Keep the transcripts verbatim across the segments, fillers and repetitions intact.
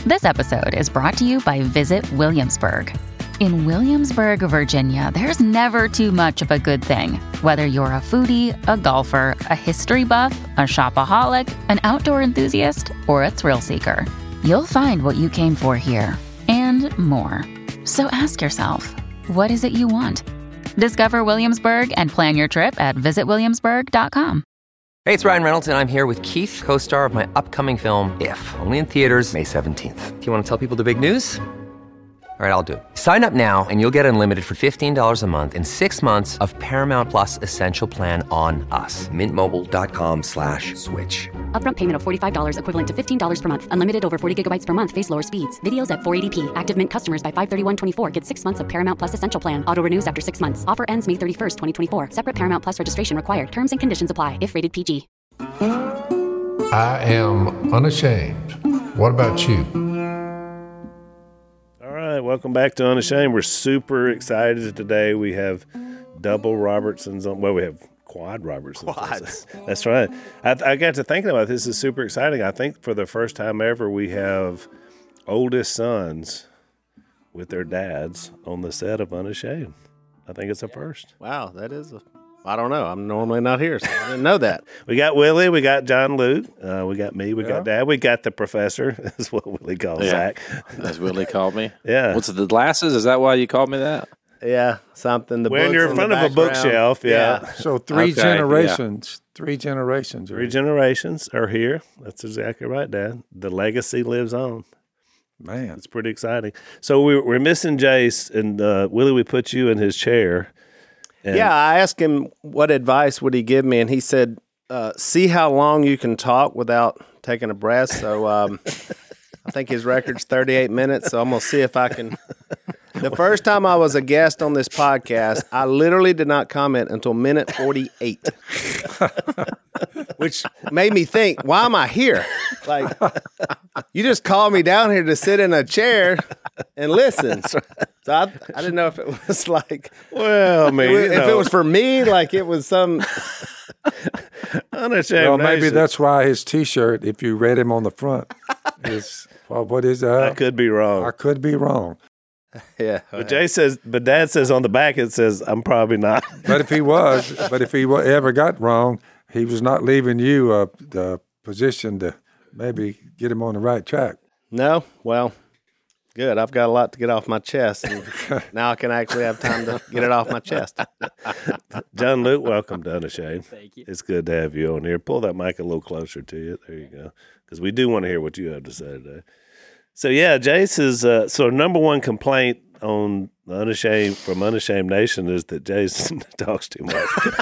This episode is brought to you by Visit Williamsburg. In Williamsburg, Virginia, there's never too much of a good thing. Whether you're a foodie, a golfer, a history buff, a shopaholic, an outdoor enthusiast, or a thrill seeker, you'll find what you came for here and more. So ask yourself, what is it you want? Discover Williamsburg and plan your trip at visit williamsburg dot com. Hey, it's Ryan Reynolds, and I'm here with Keith, co-star of my upcoming film, If, only in theaters May seventeenth. Do you want to tell people the big news? All right, I'll do it. Sign up now and you'll get unlimited for fifteen dollars a month and six months of Paramount Plus Essential Plan on us. Mint Mobile dot com slash switch. Upfront payment of forty-five dollars equivalent to fifteen dollars per month. Unlimited over forty gigabytes per month. Face lower speeds. Videos at four eighty p. Active Mint customers by five thirty-one twenty-four get six months of Paramount Plus Essential Plan. Auto renews after six months. Offer ends May thirty-first, twenty twenty-four. Separate Paramount Plus registration required. Terms and conditions apply if rated P G. I am unashamed. What about you? All right, welcome back to Unashamed. We're super excited today. We have double Robertsons on. Well, we have quad Robertsons. Quads. That's right. I, I got to thinking about this. This is super exciting. I think for the first time ever, we have oldest sons with their dads on the set of Unashamed. I think it's a first. Wow, that is a. I don't know. I'm normally not here, so I didn't know that. We got Willie. We got John Luke. Uh, we got me. We Yeah. got Dad. We got the professor. That's what Willie calls Yeah. Zach. As Willie called me. Yeah. What's it, the glasses? Is that why you called me that? Yeah, something. The When books you're in on front the of a background. bookshelf, yeah. So three Okay, generations, three generations. Three generations are here. That's exactly right, Dad. The legacy lives on. Man, It's pretty exciting. So we, we're missing Jace, and uh, Willie, we put you in his chair. And Yeah, I asked him what advice would he give me, and he said, uh, "See how long you can talk without taking a breath." So um, I think his record's thirty-eight minutes. So I'm gonna see if I can. The first time I was a guest on this podcast, I literally did not comment until minute forty-eight, which made me think, "Why am I here? Like, you just called me down here to sit in a chair and listen." So I, I didn't know if it was like. Well, I mean, It was- you if know, it was for me, like it was some. Unashamed well, maybe Nation. that's why his T-shirt, if you read him on the front, is well, what is that? I could be wrong. I could be wrong. Yeah. But Jay says, but Dad says on the back it says, "I'm probably not." But if he was, but if he wa- ever got wrong, he was not leaving you uh, the position to maybe get him on the right track. No, well, good. I've got a lot to get off my chest, and now I can actually have time to get it off my chest. John Luke, welcome to Unashamed. Thank you. It's good to have you on here. Pull that mic a little closer to you. There you go. Because we do want to hear what you have to say today. So, yeah, Jace is, uh, so number one complaint on Unashamed from Unashamed Nation is that Jason talks too much.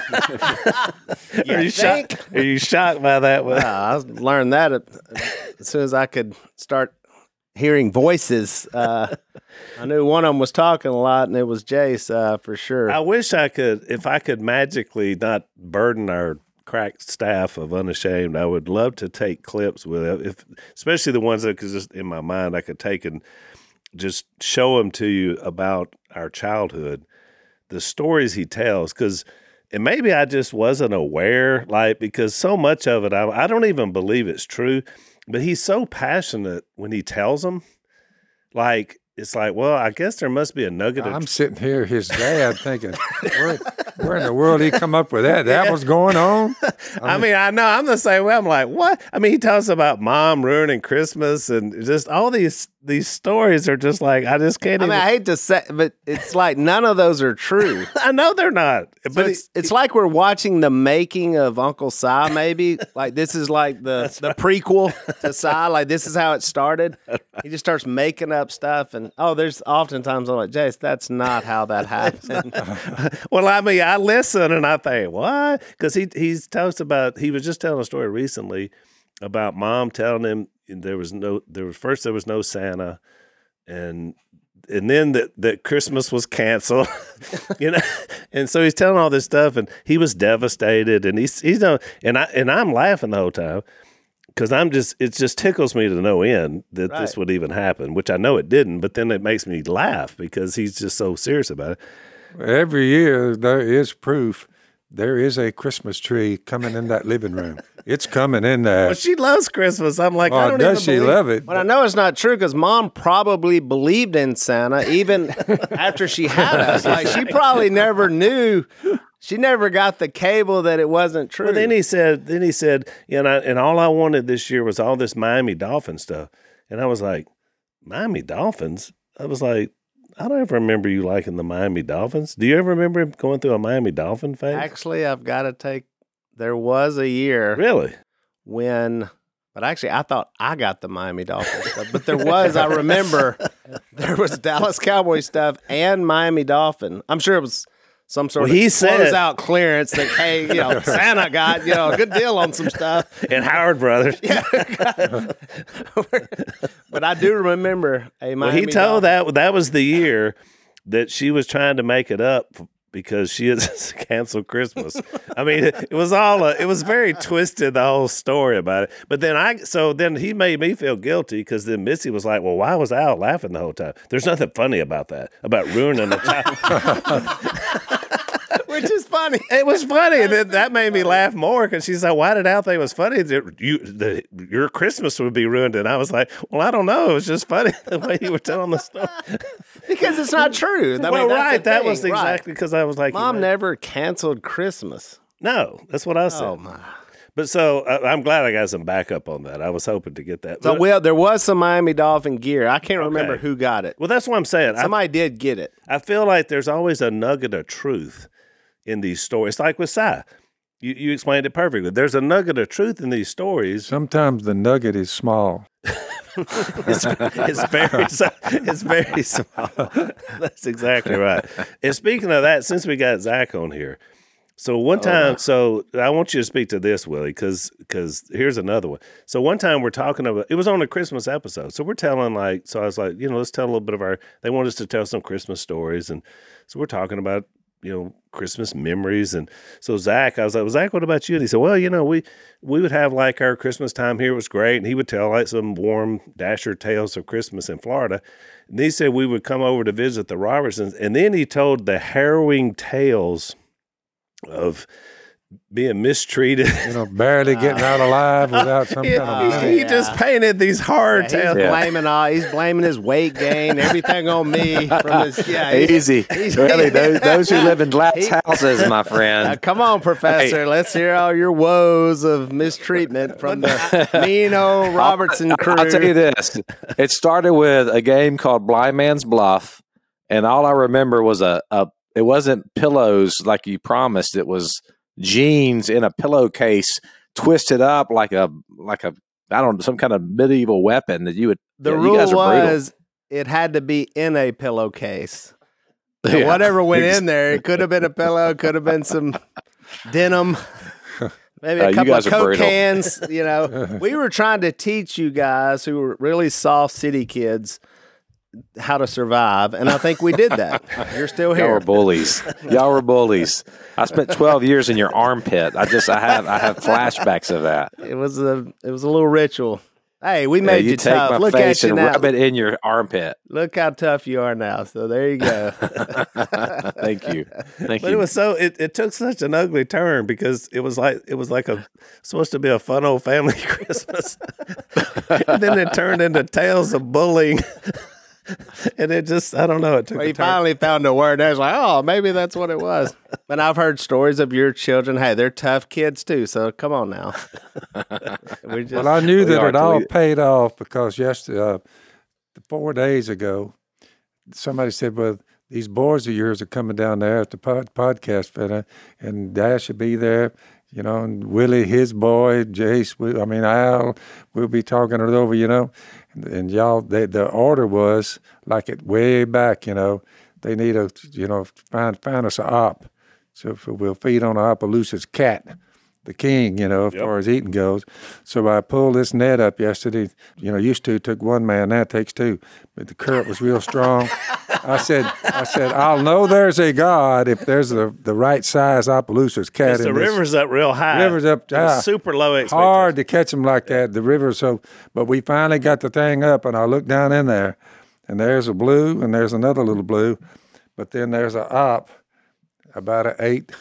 Are you think? shocked? Are you shocked by that one? Uh, I learned that as soon as I could start hearing voices. Uh, I knew one of them was talking a lot, and it was Jace uh, for sure. I wish I could, if I could magically not burden our crack staff of Unashamed, I would love to take clips with it, if, especially the ones that could just in my mind I could take and just show them to you about our childhood, the stories he tells, because and maybe I just wasn't aware, like because so much of it I, I don't even believe it's true, but he's so passionate when he tells them, like. It's like, well, I guess there must be a nugget of I'm sitting here, his dad, thinking, where, where in the world did he come up with that? That was going on? I mean, I know I'm the same way. I'm like, what? I mean, he tells about mom ruining Christmas and just all these these stories are just like I just can't. I even, mean, I hate to say, but it's like none of those are true. I know they're not, So but it's, it's like we're watching the making of Uncle Si, maybe. Like this is like the, the prequel to Si. Like this is how it started. He just starts making up stuff. And, oh, there's oftentimes I'm like, Jace, that's not how that happened. well, I mean, I listen and I think, what? Because he he's tells about he was just telling a story recently about mom telling him there was no there was first there was no Santa, and and then that that Christmas was canceled, you know, and so he's telling all this stuff, and he was devastated, and he's he's no, and I and I'm laughing the whole time. Because I'm just, it just tickles me to no end that Right. this would even happen, which I know it didn't, but then it makes me laugh because he's just so serious about it. Every year there is proof there is a Christmas tree coming in that living room. It's coming in there. Well, she loves Christmas. I'm like, I Oh, don't does even she believe love it? But I know it's not true because Mom probably believed in Santa even after she had us. Like she probably never knew. She never got the cable that it wasn't true. Well, then he said, then he said, you know, and all I wanted this year was all this Miami Dolphin stuff. And I was like, Miami Dolphins? I was like, I don't ever remember you liking the Miami Dolphins. Do you ever remember him going through a Miami Dolphin phase? Actually, I've got to take. There was a year Really? when, but actually, I thought I got the Miami Dolphins stuff. But there was, I remember, there was Dallas Cowboy stuff and Miami Dolphin. I'm sure it was some sort Well, of he said- closeout clearance that, hey, you know, Santa got, you know, a good deal on some stuff. And Howard Brothers. But I do remember a Miami Well, he told Dolphin. that that was the year that she was trying to make it up because she has canceled Christmas. I mean, it, it was all a, it was very twisted, the whole story about it. But then I so then he made me feel guilty because then Missy was like, "Well, why was I out laughing the whole time? There's nothing funny about that, about ruining the child." Which is funny. It was funny, and then that made me laugh more because she's like, "Why did Al think it was funny? That you, the, your Christmas would be ruined." And I was like, "Well, I don't know. It was just funny the way you were telling the story." Because it's not true. I mean, well, that's right, the that thing, was right. exactly because I was like, Mom you know, never canceled Christmas. No, that's what I said. Oh, my. But so I, I'm glad I got some backup on that. I was hoping to get that. So, But- well, there was some Miami Dolphin gear. I can't remember Okay. who got it. well, that's what I'm saying. I, Somebody did get it. I feel like there's always a nugget of truth in these stories. It's like with Cy. You, you explained it perfectly. There's a nugget of truth in these stories. Sometimes the nugget is small. It's, it's very, it's very small. That's exactly right. And speaking of that, since we got Zach on here, so one time, so I want you to speak to this, Willie, because because here's another one. So one time we're talking about, it was on a Christmas episode. So we're telling like, so I was like, you know, let's tell a little bit of our, they want us to tell some Christmas stories. And so we're talking about, you know, Christmas memories. And so Zach, I was like, well, Zach, what about you? And he said, well, you know, we, we would have like our Christmas time here was great. And he would tell like some warm Dasher tales of Christmas in Florida. And he said we would come over to visit the Robertsons. And then he told the harrowing tales of being mistreated. You know, barely getting out alive without some He, kind of he- money. he just painted these hard He's tales. blaming all. He's blaming his weight gain, everything on me. From his, yeah, he's- Easy. he's- Really, those, those who live in glass houses, my Uh, friend. come on, Professor. Let's hear all your woes of mistreatment from the mean old Robertson crew. I'll tell you this. It started with a game called Blind Man's Bluff, and all I remember was a, a it wasn't pillows like you promised. It was jeans in a pillowcase twisted up like a like a I don't know, some kind of medieval weapon that you would. The yeah, rule you guys are brutal. was it had to be in a pillowcase. So Yeah. whatever went in there, it could have been a pillow, could have been some denim, maybe Uh, a you couple of guys are Coke brutal. cans. You know, we were trying to teach you guys who were really soft city kids how to survive, and I think we did that. You're still Y'all were here. bullies. Y'all were bullies. I spent twelve years in your armpit. I just I have I have flashbacks of that. It was a it was a little ritual. Hey, we Yeah, made you, you, take tough. my Look face at you and now. rub it in your armpit. Look how tough you are now. So there you go. Thank you. Thank But you. it was so it, it took such an ugly turn because it was like it was like a supposed to be a fun old family Christmas, and then it turned into tales of bullying, and it just I don't know it took Well, a he turn. finally found a word. I was like, oh, maybe that's what it was. But I've heard stories of your children. Hey, they're tough kids too. So come on now. we just, Well, I knew We that are it all till we- paid off because yesterday, uh, four days ago, somebody said, well, these boys of yours are coming down there at the pod, podcast fella, and Dash will be there, you know, and Willie, his boy, Jace, we, I mean, Al, we'll be talking it over, you know. And, and y'all, they, the order was like it way back, you know, they need a, you know, find find us a op. So if we'll feed on Opelousas cat, the king, you know, as far as eating goes. So I pulled this net up yesterday. You know, used to it took one man, now it takes two. But the current was real strong. I said, I said, I'll know there's a God if there's the, the right size Opelousas cat Yes, in the this. river's up real high. River's up It was high. super low Hard expectations. to catch them like that, the river. So, but we finally got the thing up, and I looked down in there, and there's a blue, and there's another little blue, but then there's a op, about an eight,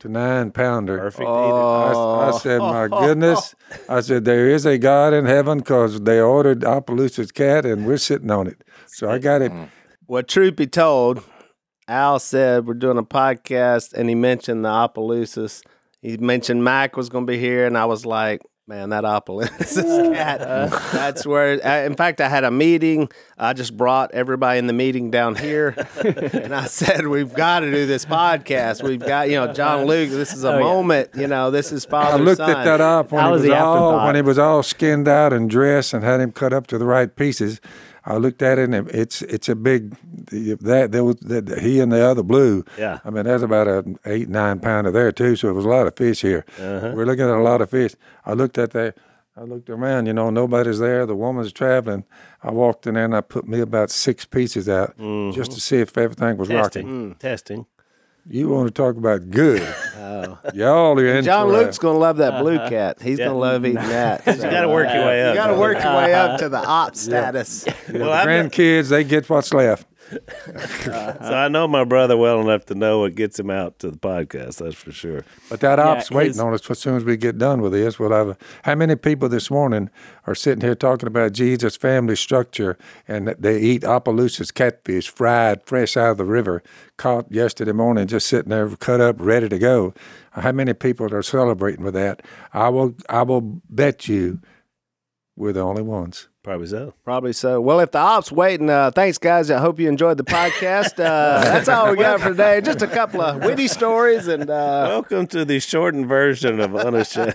to nine pounder. Perfect. I, I said, my goodness. I said, there is a God in heaven because they ordered Opelousas cat and we're sitting on it. So I got it. Well, truth be told, Al said we're doing a podcast and he mentioned the Opelousas. He mentioned Mac was going to be here, and I was like, man, that Opelousas cat. That's where, I, in fact, I had a meeting. I just brought everybody in the meeting down here, and I said, we've got to do this podcast. We've got, you know, John Luke, this is a Oh, yeah. moment. You know, this is father I looked son. at that op when That he was was the all afterthought. when he was all skinned out and dressed and had him cut up to the right pieces. I looked at it and it's it's a big that there was that he and the other blue. Yeah. I mean there's about a eight nine pounder there too, so it was a lot of fish here. Uh-huh. We're looking at a lot of fish. I looked at that. I looked around. You know, nobody's there. The woman's traveling. I walked in there and I put me about six pieces out just to see if everything was Testing. rocking. Testing. You want to talk about good? Y'all are in John for a- Luke's going to love that blue cat. He's Yeah. going to love eating that. You got to work your way up. You got to work your way up to the op status. Well, the I've been- grandkids. They get what's left. So I know my brother well enough to know what gets him out to the podcast. That's for sure. But that Yeah, op's waiting his- on us as soon as we get done with this. We'll have, how many people this morning are sitting here talking about Jesus' family structure and that they eat Opelousas catfish fried fresh out of the river, caught yesterday morning, just sitting there cut up, ready to go? How many people are celebrating with that? I will, I will bet you we're the only ones. Probably so. Probably so. Well, if the op's waiting, uh, thanks, guys. I hope you enjoyed the podcast. Uh, that's all we got for today. Just a couple of witty stories and uh, Welcome to the shortened version of Unashamed.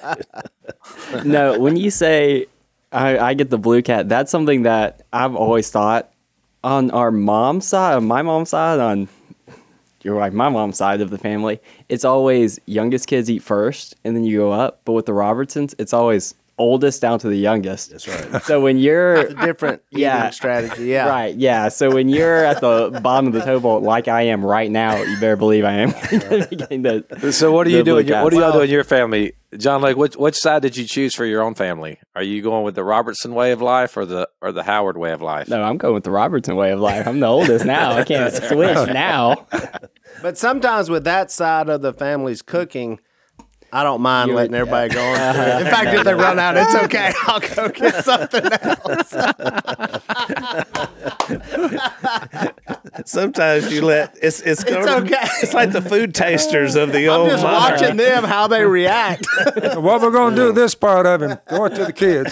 No, when you say I, I get the blue cat, that's something that I've always thought on our mom's side, on my mom's side, on you're like my mom's side of the family, it's always youngest kids eat first and then you go up. But with the Robertsons, it's always oldest down to the youngest. That's right. So when you're a different Yeah. eating strategy. Yeah. right, yeah. So when you're at the bottom of the toe bowl, like I am right now, you better believe I am going to be getting the. So what do you The do? blue in your- What do cats. y'all do in your family, John? Like, which which side did you choose for your own family? Are you going with the Robertson way of life or the or the Howard way of life? No, I'm going with the Robertson way of life. I'm the oldest now. I can't switch now. But sometimes with that side of the family's cooking, I don't mind You're- letting everybody go on. In fact, if they run out, it's okay. I'll go get something else. Sometimes you let it's it's, It's okay. It's like the food tasters of the I'm old. just monarch. watching them, how they react. What we're going to do this part of him, throw it to the kids.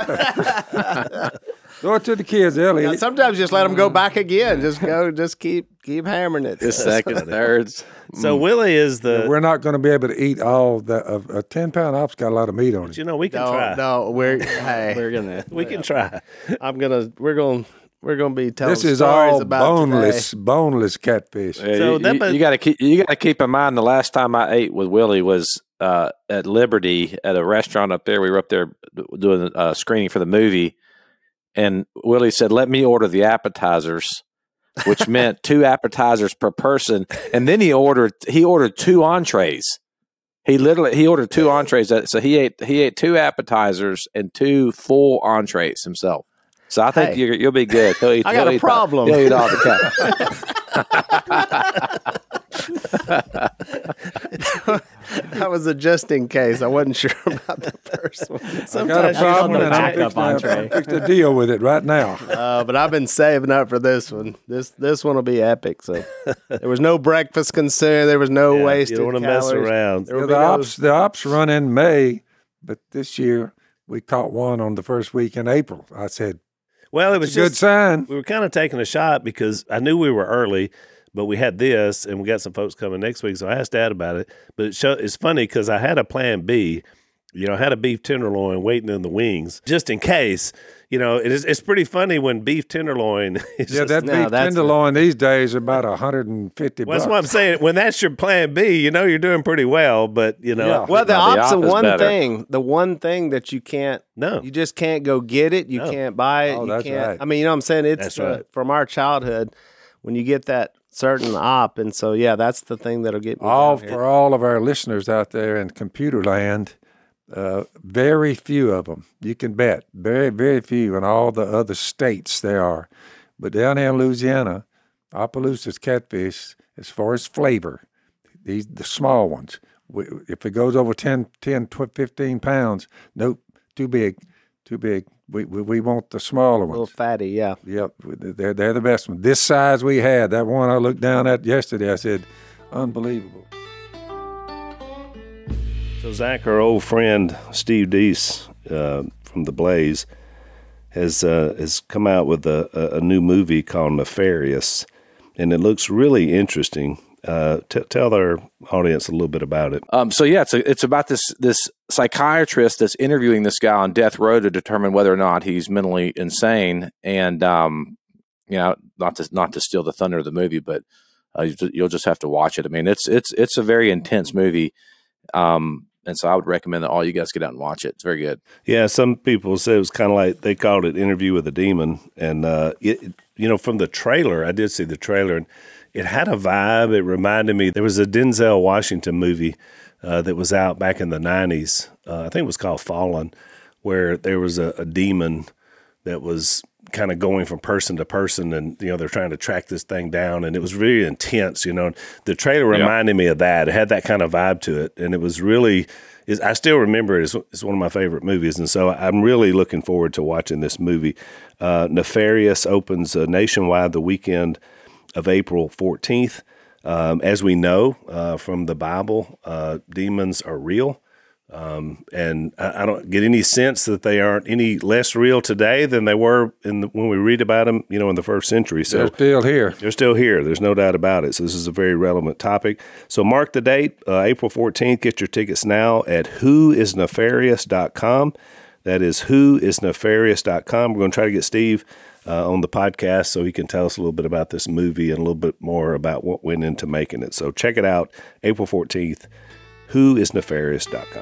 Throw it to the kids, Elliot. Sometimes just let them go back again. Just go, just keep keep hammering it. The second, thirds. So Willie is the. We're not going to be able to eat all the a, a ten pound op's got a lot of meat on it. You know, we can No, try. no, we're hey, We're gonna. We can try. I'm gonna, we're gonna, we're gonna be telling This is stories all about boneless, today. boneless catfish. Yeah, So you, that you, must- got to keep you got to keep in mind the last time I ate with Willie was uh, at Liberty at a restaurant up there. We were up there doing a screening for the movie, and Willie said, "Let me order the appetizers," which meant two appetizers per person. And then he ordered he ordered two entrees. He literally he ordered two entrees. So he ate he ate two appetizers and two full entrees himself. So I think Hey. you're, you'll be good. He'll eat, I got he'll a eat problem. The, he'll eat all the cat. That was a just in case. I wasn't sure about the first one. I got a Sometimes you problem, don't and wanna I'm check- fixing, entree. to, I'm fixing to deal with it right now. Uh, but I've been saving up for this one. This this one will be epic. So there was no breakfast consumed. There was no Yeah, wasted you don't want to mess calories. around. There Yeah, will the be no- ops, the ops run in May, but this year we caught one on the first week in April. I said, Well, it was it's a good just sign. we were kind of taking a shot because I knew we were early, but we had this, and we got some folks coming next week. So I asked Dad about it. But it show, it's funny because I had a plan B. You know, I had a beef tenderloin waiting in the wings just in case. You know, it is, it's pretty funny when beef tenderloin is Yeah, just, that no, beef that's- tenderloin these days are about one hundred fifty well, bucks. that's what I'm saying. When that's your plan B, you know you're doing pretty well. But, you know, Yeah. Well, the Now, the ops op of is one better. thing. The one thing that you can't, no. you just can't go get it. You No. can't buy it. Oh, you that's can't. right. I mean, you know what I'm saying? It's That's the- right. from our childhood when you get that certain op, and so yeah, that's the thing that'll get me. all down for here. all of our listeners out there in computer land, uh, very few of them. You can bet very, very few in all the other states there are. But down here in Louisiana, Opelousas catfish, as far as flavor, these the small ones, We, if it goes over ten, ten, twelve, fifteen pounds, nope, too big, too big. We we, we want the smaller A little ones. fatty, yeah. Yep, they're they're the best one. This size we had, that one I looked down at yesterday, I said, unbelievable. So Zach, our old friend Steve Deese uh, from The Blaze, has uh, has come out with a, a, a new movie called Nefarious, and it looks really interesting. Uh, t- tell our audience a little bit about it. Um, so yeah, it's a, it's about this this psychiatrist that's interviewing this guy on death row to determine whether or not he's mentally insane. And um, you know, not to not to steal the thunder of the movie, but uh, you, you'll just have to watch it. I mean, it's it's it's a very intense movie, um, and so I would recommend that all you guys get out and watch it. It's very good. Yeah, some people say it was kind of like they called it Interview with a Demon, and uh, it, you know, from the trailer, I did see the trailer, and it had a vibe. It reminded me, there was a Denzel Washington movie uh, that was out back in the nineties. Uh, I think it was called Fallen, where there was a, a demon that was kind of going from person to person, and, you know, they're trying to track this thing down, and it was really intense, you know. The trailer reminded yeah. me of that. It had that kind of vibe to it, and it was really, is I still remember it. It's, it's one of my favorite movies, and so I'm really looking forward to watching this movie. Uh, Nefarious opens uh, nationwide the weekend of April fourteenth. Um, as we know uh, from the Bible, uh, demons are real. Um, and I, I don't get any sense that they aren't any less real today than they were in the, when we read about them, you know, in the first century. So they're still here. They're still here. There's no doubt about it. So this is a very relevant topic. So mark the date, uh, April fourteenth. Get your tickets now at who is nefarious dot com. That is who is nefarious dot com. We're going to try to get Steve uh, on the podcast so he can tell us a little bit about this movie and a little bit more about what went into making it. So check it out, April fourteenth, who is nefarious dot com.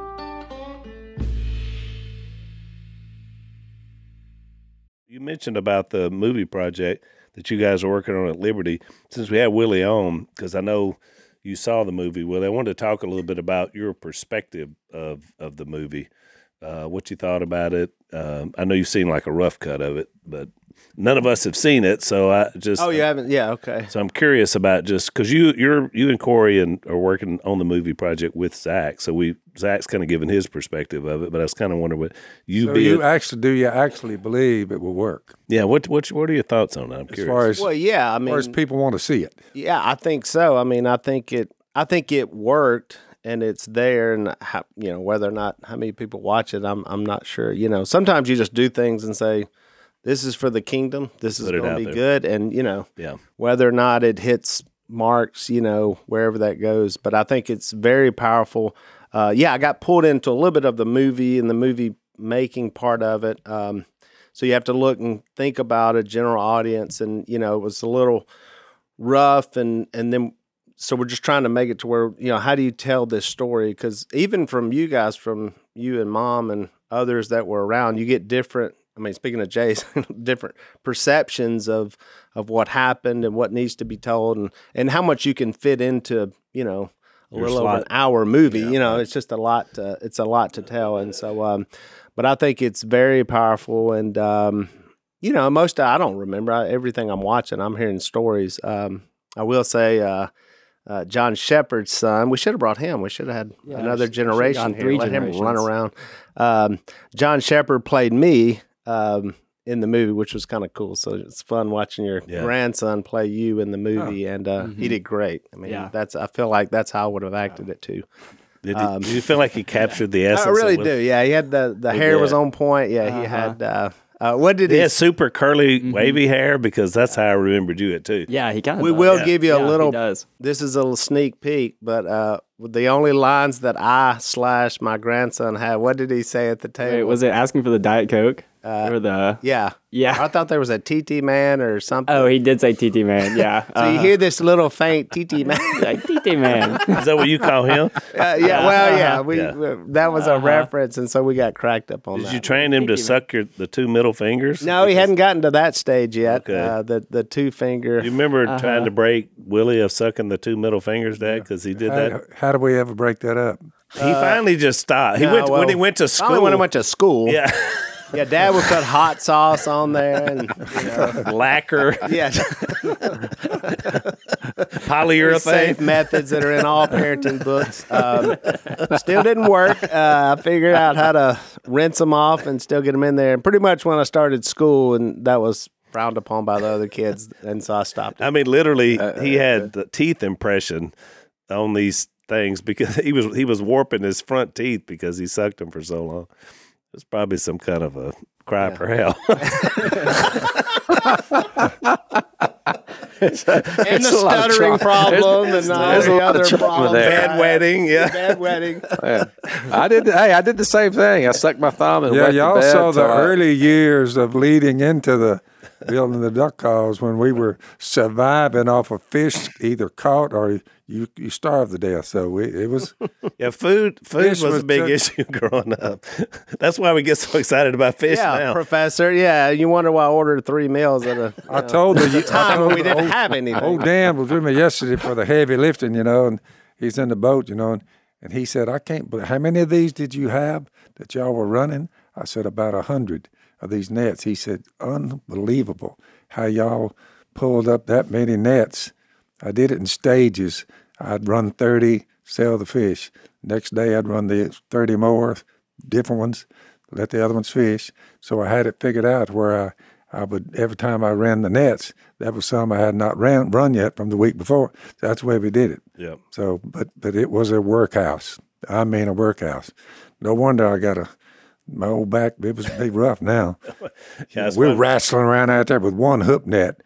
You mentioned about the movie project that you guys are working on at Liberty. Since we have Willie on, because I know you saw the movie, Willie, I wanted to talk a little bit about your perspective of, of the movie. Uh, what you thought about it. Um, I know you've seen like a rough cut of it, but none of us have seen it. So I just oh, you haven't? Yeah, okay. So I'm curious about just because you you're you and Corey and are working on the movie project with Zach. So we Zach's kind of giving his perspective of it, but I was kind of wondering what you so be. You actually do you actually believe it will work? Yeah. What what what are your thoughts on that? I'm as curious. Far as, well, yeah. I mean, as far as people want to see it. Yeah, I think so. I mean, I think it. I think it worked. And it's there, and how, you know, whether or not how many people watch it, I'm I'm not sure. You know, sometimes you just do things and say, "This is for the kingdom. This is going to be there. Good." And you know, yeah. whether or not it hits marks, you know, wherever that goes. But I think it's very powerful. Uh, yeah, I got pulled into a little bit of the movie and the movie making part of it. Um, so you have to look and think about a general audience, and you know, it was a little rough, and and then. So we're just trying to make it to where, you know, how do you tell this story? Because even from you guys, from you and Mom and others that were around, you get different, I mean, speaking of Jay's, different perceptions of of what happened and what needs to be told, and, and how much you can fit into, you know, a Your little slot. over an hour movie. Yeah, you know, right. it's just a lot to, it's a lot to tell. And so, um, but I think it's very powerful. And, um, you know, most, I don't remember I, everything I'm watching. I'm hearing stories. Um, I will say, uh, Uh, John Shepard's son. We should have brought him. We should have had Yeah, another we should- generation we should have gone here. three Let him run generations. around. Um, John Shepard played me um, in the movie, which was kind of cool. So it's fun watching your Yeah. grandson play you in the movie, and uh, he did great. I mean, Yeah. that's. I feel like that's how I would have acted it too. Did, Um, did you feel like he captured the essence? I really of what- do. Yeah, he had the the He hair was did. on point. Yeah, he Uh-huh. had. Uh, uh, what did He he? had super curly, wavy hair because that's how I remembered you it too. Yeah, he kind of. We will Yeah. give you a Yeah, he little. does. This is a little sneak peek, but uh, the only lines that I slash my grandson had. What did he say at the table? Wait, was it asking for the Diet Coke or the? Yeah, Yeah. I thought there was a T T man or something. Oh, he did say T T man. Yeah. so you hear this little faint T T man. like T T man. Is that what you call him? Uh, yeah, well, yeah, we, Yeah. we- that was a reference, and so we got cracked up on Did that. you train him to suck your the two middle fingers? No, he hadn't gotten to that stage yet. Okay. Uh, the the two finger. You remember trying to break Willie of sucking the two middle fingers, Dad, because he did How, that. how do we ever break that up? He finally just stopped. He No, went well, when he went to Probably school. when I went to school. yeah, Yeah, Dad would put hot sauce on there and you know, lacquer, yeah, polyurethane safe methods that are in all parenting books. Um, still didn't work. Uh, I figured out how to rinse them off and still get them in there. And pretty much when I started school, and that was frowned upon by the other kids, and so I stopped it. I mean, literally, he had the teeth impression on these things because he was he was warping his front teeth because he sucked them for so long. It's probably some kind of a cry Yeah. for help. And the stuttering problem and all there's a the lot of other trauma problems. there. Bad wedding, yeah. Bad wedding. Yeah. I did. Hey, I did the same thing. I sucked my thumb and Yeah, wet the y'all bed saw the till I- early years of leading into the building the duck calls when we were surviving off of fish either caught or you you starved to death. So we, it was Yeah, food food Fish was, was a big took- issue growing up. That's why we get so excited about fish Yeah, now. Professor. Yeah, you wonder why I ordered three meals at a I told the time when we didn't have anything. Old Dan was with me yesterday for the heavy lifting, you know, and he's in the boat, you know, and, and he said, I can't believe, how many of these did you have that y'all were running? I said, about a hundred of these nets. He said, unbelievable how y'all pulled up that many nets. I did it in stages. I'd run thirty, sell the fish. Next day I'd run the thirty more, different ones, let the other ones fish. So I had it figured out where I, I would, every time I ran the nets, that was some I had not ran run yet from the week before. That's the way we did it. Yeah. So, but but it was a workhouse. I mean, a workhouse. No wonder I got a my old back. It was be rough now. Yeah, that's We're why- wrestling around out there with one hook net.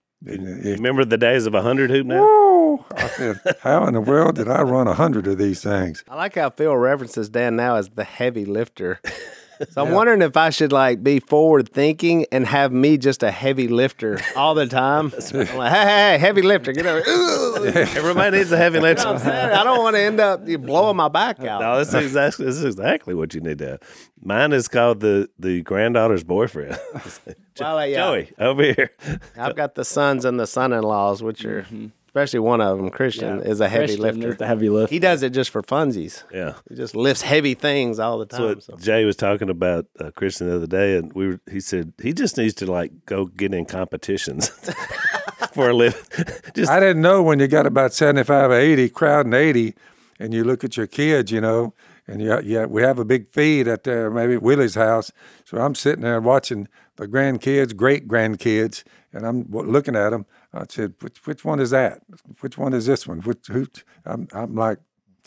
And it- Remember the days of a hundred hoop now? Woo! I said, how in the world did I run a hundred of these things? I like how Phil references Dan now as the heavy lifter. So I'm wondering if I should like be forward thinking and have me just a heavy lifter all the time. I'm like, hey, hey, hey, heavy lifter, get over here. Everybody needs a heavy lift. You know what I'm saying? I don't want to end up blowing my back out. No, this is exactly this is exactly what you need to have. Mine is called the the granddaughter's boyfriend. Well, uh, yeah. Joey, over here. I've got the sons and the son-in-laws, which are, especially one of them, Christian, is a heavy Christian lifter. is the heavy lift. He does it just for funsies. Yeah. He just lifts heavy things all the That's time. what So. Jay was talking about uh, Christian the other day, and we were. He said he just needs to like go get in competitions for a living. Just I didn't know when you got about seventy-five or eighty, crowding eighty, and you look at your kids, you know, and you, yeah, we have a big feed at uh, maybe Willie's house. So I'm sitting there watching the grandkids, great grandkids, and I'm w- looking at them. I said, which, which one is that? Which one is this one? Which, who? I'm, I'm like,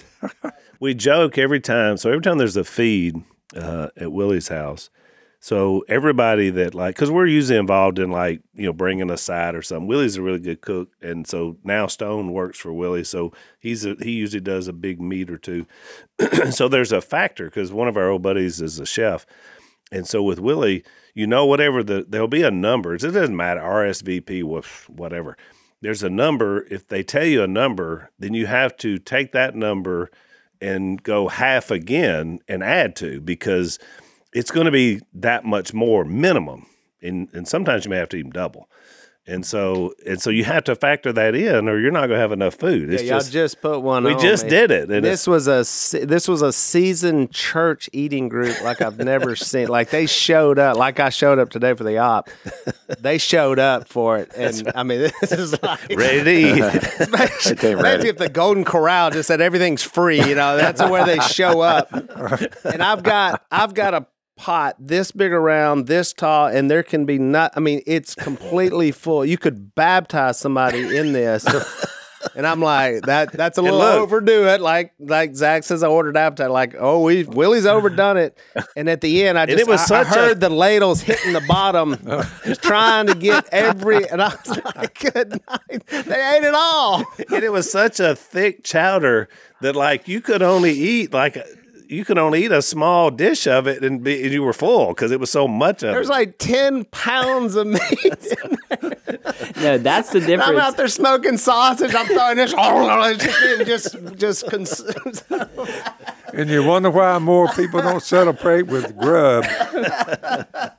we joke every time. So every time there's a feed uh, at Willie's house, so everybody that like, because we're usually involved in like you know bringing a side or something. Willie's a really good cook, and so now Stone works for Willie, so he's a, he usually does a big meat or two. So there's a factor because one of our old buddies is a chef, and so with Willie, you know whatever the there'll be a number. It doesn't matter R S V P whatever. There's a number. If they tell you a number, then you have to take that number and go half again and add to because it's going to be that much more minimum. And, and sometimes you may have to even double. And so and so you have to factor that in or you're not going to have enough food. It's Yeah, y'all just, just put one we on just me. did it. And This was a se- this was a seasoned church eating group like I've never seen. Like they showed up, like I showed up today for the op. They showed up for it, and I mean, this is like ready to eat. Imagine, came imagine ready. if the Golden Corral just said everything's free. You know, that's where they show up. And I've got I've got a pot this big around, this tall, and there can be not. I mean, it's completely full. You could baptize somebody in this. And I'm like, that that's a little look. overdo it. Like like Zach says, I ordered appetite. Like, oh, we Willie's overdone it. And at the end, I just it was I, I such a- heard the ladles hitting the bottom, just trying to get every. And I was like, good night. They ate it all. And it was such a thick chowder that like you could only eat like you could only eat a small dish of it and, be, and you were full because it was so much of There's it. like ten pounds of meat. in there. No, that's the And I'm difference. out there smoking sausage. I'm throwing this, just just just consumed. and you wonder why more people don't celebrate with grub.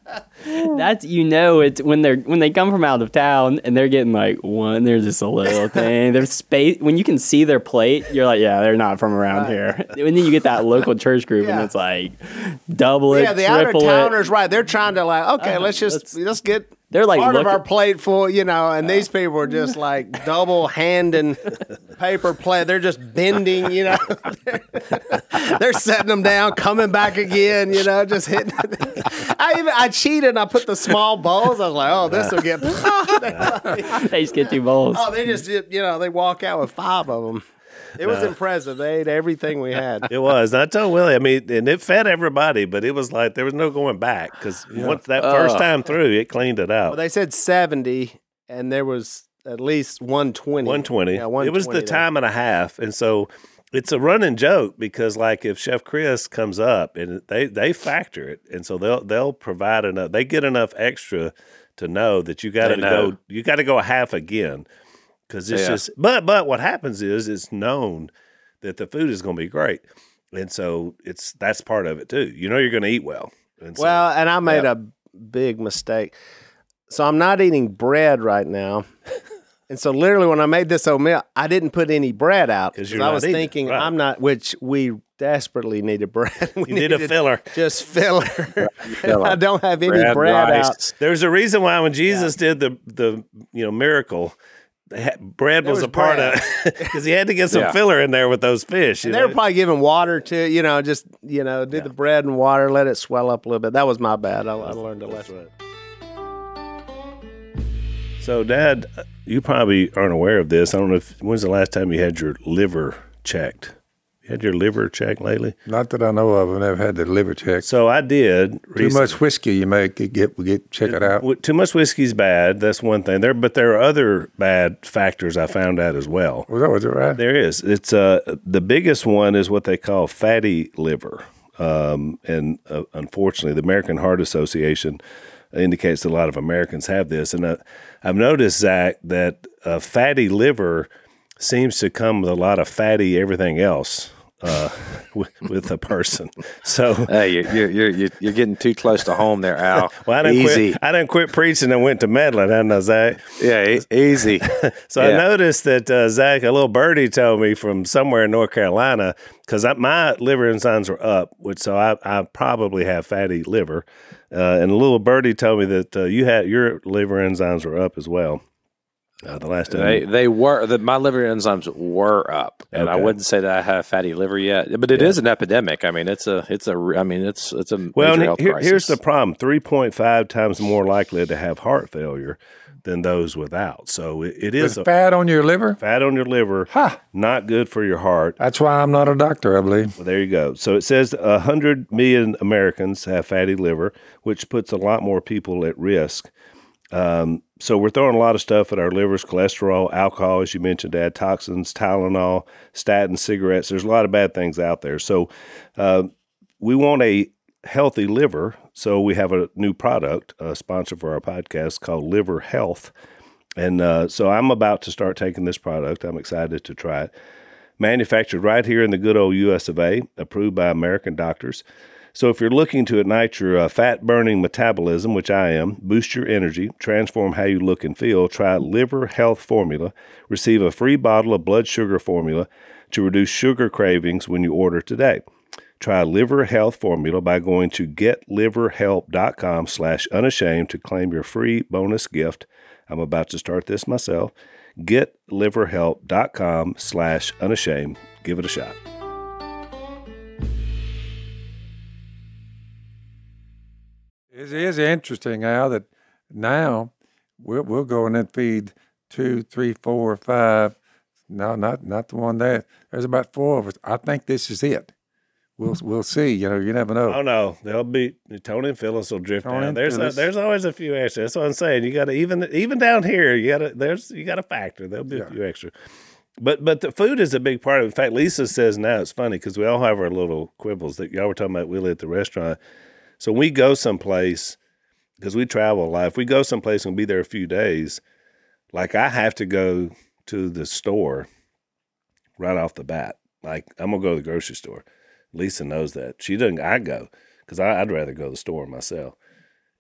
That's you know it's when they're when they come from out of town and they're getting like one. They're just a little thing. There's space when you can see their plate. You're like, yeah, they're not from around Right. here. And then you get that local church group and Yeah. it's like double it, Yeah, the outer triple it. towners, right? They're trying to like, okay, Uh, let's just let's- let's get They're like part of looking- our plate full, you know. And these people are just like double handing paper plate. They're just bending, you know. They're setting them down, coming back again, you know, just hitting. I even I cheated. And I put the small bowls. I was like, oh, this will get. They just get two bowls. Oh, they just did, you know, they walk out with five of them. It was impressive. They ate everything we had. It was. And I told Willie, I mean, and it fed everybody, but it was like there was no going back because once that first time through, it cleaned it out. Well, they said seventy, and there was at least one twenty. one twenty. Yeah, It was the one twenty there. time and a half. And so it's a running joke because like if Chef Chris comes up and they, they factor it. And so they'll they'll provide enough, they get enough extra to know that you gotta They know. go you gotta go a half again. Cause it's Yeah. just but but what happens is it's known that the food is gonna be great. And so it's that's part of it too. You know you're gonna eat well. And so, Well, and I made a big mistake. So I'm not eating bread right now. And so literally when I made this oatmeal, I didn't put any bread out 'Cause because you're I not was eating it, thinking right. I'm not, which we desperately needed bread. We you need a needed filler. Just filler. filler. I don't have any Bread, bread rice. out. There's a reason why when Jesus did the the you know miracle, they had, bread There was, was a part bread. of it because he had to get some Yeah. filler in there with those fish. you And they were know? probably giving water to, you know, just, you know, do the bread and water, let it swell up a little bit. That was my bad. I, I learned a lesson. So, Dad, you probably aren't aware of this. I don't know if when's the last time you had your liver checked. You had your liver checked lately? Not that I know of. I've never had the liver check. So I did. Too recently. much whiskey, you may get get, get check it out. W- Too much whiskey's bad. That's one thing. There, but there are other bad factors I found out as well. Was that was it right? There is. It's uh the biggest one is what they call fatty liver, um, and uh, unfortunately, the American Heart Association indicates that a lot of Americans have this. And uh, I've noticed, Zach, that uh, fatty liver seems to come with a lot of fatty everything else uh, with, with a person. So. Hey, you're, you're you're you're you're getting too close to home there, Al. Well, I didn't Easy. quit. I didn't quit preaching and went to meddling, hadn't I, Zach? Yeah, e- easy. So I Yeah. noticed that uh, Zach, a little birdie, told me from somewhere in North Carolina because my liver enzymes were up, which so I, I probably have fatty liver. Uh, and a little birdie told me that uh, you had your liver enzymes were up as well. Uh, the last time, They they were the, my liver enzymes were up, and I Okay. wouldn't say that I have fatty liver yet, but it is an epidemic. I mean, it's a it's a I mean it's it's a well, major and health here- crisis. here's the problem: three point five times more likely to have heart failure than those without. So it, it is With a fat on your liver? fat on your liver, Ha! not good for your heart. That's why I'm not a doctor, I believe. Well, there you go. So it says one hundred million Americans have fatty liver, which puts a lot more people at risk. Um, so we're throwing a lot of stuff at our livers: cholesterol, alcohol, as you mentioned, Dad, toxins, Tylenol, statins, cigarettes. There's a lot of bad things out there. So uh, we want a healthy liver. So we have a new product, a sponsor for our podcast called Liver Health. And uh, so I'm about to start taking this product. I'm excited to try it. Manufactured right here in the good old U S of A, approved by American doctors. So if you're looking to ignite your uh, fat-burning metabolism, which I am, boost your energy, transform how you look and feel, try Liver Health Formula. Receive a free bottle of blood sugar formula to reduce sugar cravings when you order today. Try Liver Health Formula by going to getliverhelp.com slash unashamed to claim your free bonus gift. I'm about to start this myself. Getliverhelp.com slash unashamed. Give it a shot. It is interesting, Al, that now we'll, we'll go in and feed two, three, four, five. No, not not the one there. There's about four of us. I think this is it. We'll we'll see. You know, you never know. Oh no, they'll be Tony and Phyllis will drift Tony down. and There's a, Phyllis. there's always a few extra. That's what I'm saying. You got to even even down here. You got to there's you got to factor. There'll be a Yeah. few extra. But but the food is a big part of it. In fact, Lisa says now it's funny because we all have our little quibbles that y'all were talking about Willie at the restaurant. So when we go someplace because we travel a lot. If we go someplace and be there a few days, like I have to go to the store right off the bat. Like I'm gonna go to the grocery store. Lisa knows that. She doesn't. I go because I'd rather go to the store myself.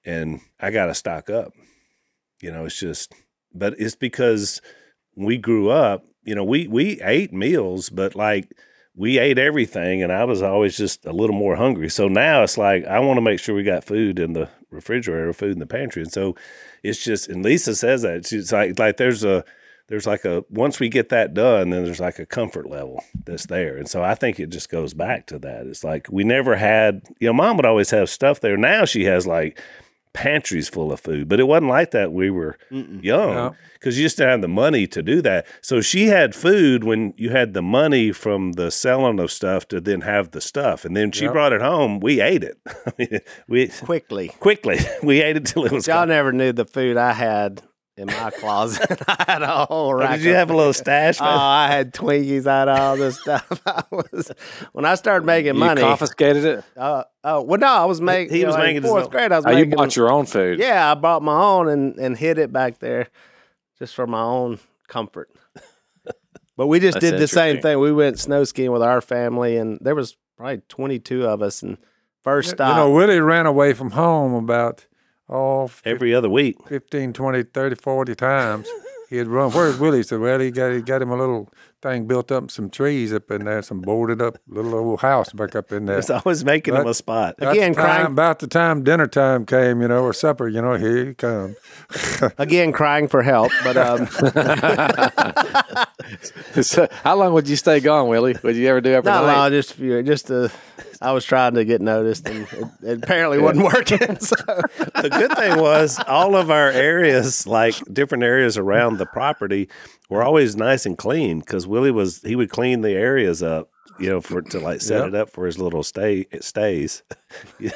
and I got to stock up. You know, it's just, but it's because we grew up, you know, we, we ate meals, but like we ate everything, and I was always just a little more hungry. So now it's like, I want to make sure we got food in the refrigerator, food in the pantry. And so it's just, and Lisa says that, she's like, like there's a, there's like a, once we get that done, then there's like a comfort level that's there. And so I think it just goes back to that. It's like, we never had, you know, Mom would always have stuff there. Now she has like pantries full of food, but it wasn't like that when we were Mm-mm. young, because no. you just didn't have the money to do that. So she had food when you had the money from the selling of stuff to then have the stuff. And then she yep. brought it home. We ate it. I mean, we quickly, quickly, we ate it till it was Y'all gone. Never knew the food I had in my closet. I had a whole rack. Oh, did you have a little stash? Oh, I had Twinkies. I had all this stuff. I was when I started making you money. Confiscated it? Uh, oh well, no, I was making. He was know, making in fourth his grade. I was oh, making. You bought your own food. Yeah, I bought my own and and hid it back there, just for my own comfort. But we just That's did the same thing. We went snow skiing with our family, and there was probably twenty-two of us. And first stop, you know, Willie ran away from home about. Oh, every other week. fifteen, twenty, thirty, forty times. He'd run. Where's Willie? He said, well, he got, he got him a little thing built up, some trees up in there, some boarded up little old house back up in there. It's always making but him a spot. Again, time, crying. About the time dinner time came, you know, or supper, you know, here he comes. Again, crying for help. But um, so, how long would you stay gone, Willie? Would you ever do every not night? long, just just uh, I was trying to get noticed, and it, it apparently yeah. wasn't working. So. The good thing was all of our areas, like different areas around the property, were always nice and clean, because Willie was he would clean the areas up, you know, for to like set yep. it up for his little stay stays. Yeah,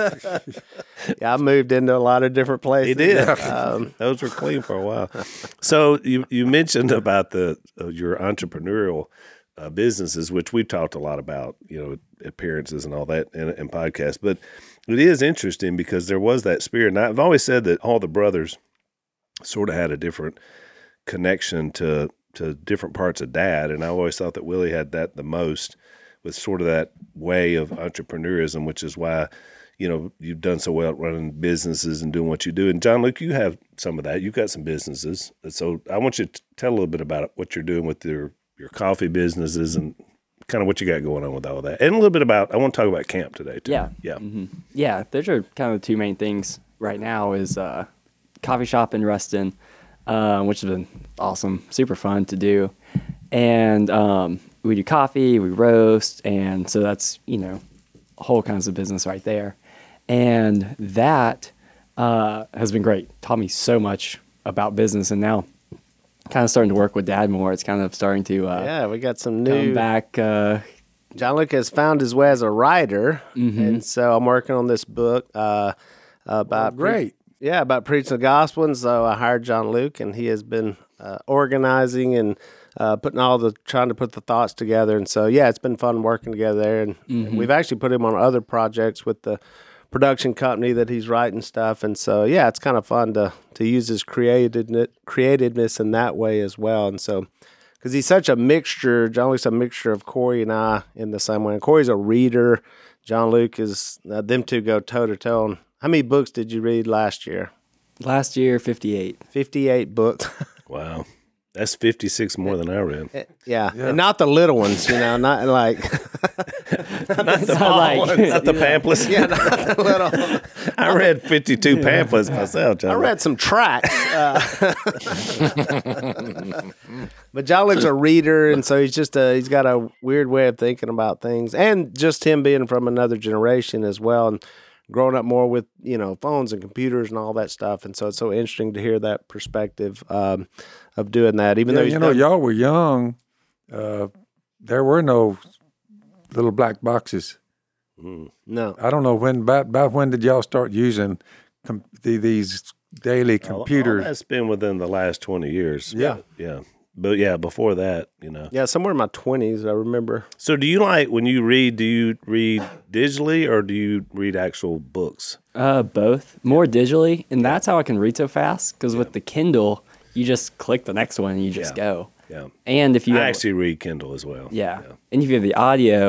I moved into a lot of different places. He did. Um, Those were clean for a while. So you you mentioned about the uh, your entrepreneurial uh, businesses, which we've talked a lot about, you know, appearances and all that in, in podcasts. But it is interesting because there was that spirit. And I've always said that all the brothers sort of had a different connection to to different parts of Dad, and I always thought that Willie had that the most, with sort of that way of entrepreneurism, which is why, you know, you've done so well at running businesses and doing what you do. And John Luke, you have some of that. You've got some businesses. So I want you to tell a little bit about what you're doing with your, your coffee businesses and kind of what you got going on with all that. And a little bit about, I want to talk about camp today too. Yeah. Yeah. Mm-hmm. Yeah. Those are kind of the two main things right now is uh, coffee shop in Reston, uh, which has been awesome, super fun to do. And um, we do coffee, we roast, and so that's, you know, whole kinds of business right there. And that uh, has been great. Taught me so much about business, and now kind of starting to work with Dad more. It's kind of starting to uh, yeah, we got some new come back. Uh, John Luke has found his way as a writer, mm-hmm. and so I'm working on this book uh, about oh, great. Pre- yeah, about preaching the gospel. And so I hired John Luke, and he has been uh, organizing and uh, putting all the trying to put the thoughts together. And so yeah, it's been fun working together there. And, mm-hmm. and we've actually put him on other projects with the production company that he's writing stuff. And so yeah, it's kind of fun to to use his creativeness creativeness in that way as well. And so. Because he's such a mixture, John Luke's a mixture of Corey and I in the same way. And Corey's a reader. John Luke is, uh, them two go toe to toe. And how many books did you read last year? Last year, fifty-eight. fifty-eight books. Wow. That's fifty-six more than I read. Yeah. yeah. And not the little ones, you know, not like. not the small like, ones, not the pamphlets. Yeah, not the little. I read fifty-two yeah. pamphlets myself, John. I read some tracts. Uh, but John Luke's a reader, and so he's just a, he's got a weird way of thinking about things. And just him being from another generation as well, and growing up more with, you know, phones and computers and all that stuff. And so it's so interesting to hear that perspective um, of doing that. Even yeah, though he's you know, done, y'all were young, uh, there were no little black boxes. Mm, no, I don't know when. About, about when did y'all start using com- the, these daily computers? All, all that's been within the last twenty years. Yeah, yeah. But yeah, before that, you know. Yeah, somewhere in my twenties, I remember. So do you like, when you read, do you read digitally or do you read actual books? Uh, both. More digitally, and that's how I can read so fast, because yeah. with the Kindle, you just click the next one and you just yeah. go. Yeah. And if you I have, actually read Kindle as well. Yeah. yeah. And if you have the audio,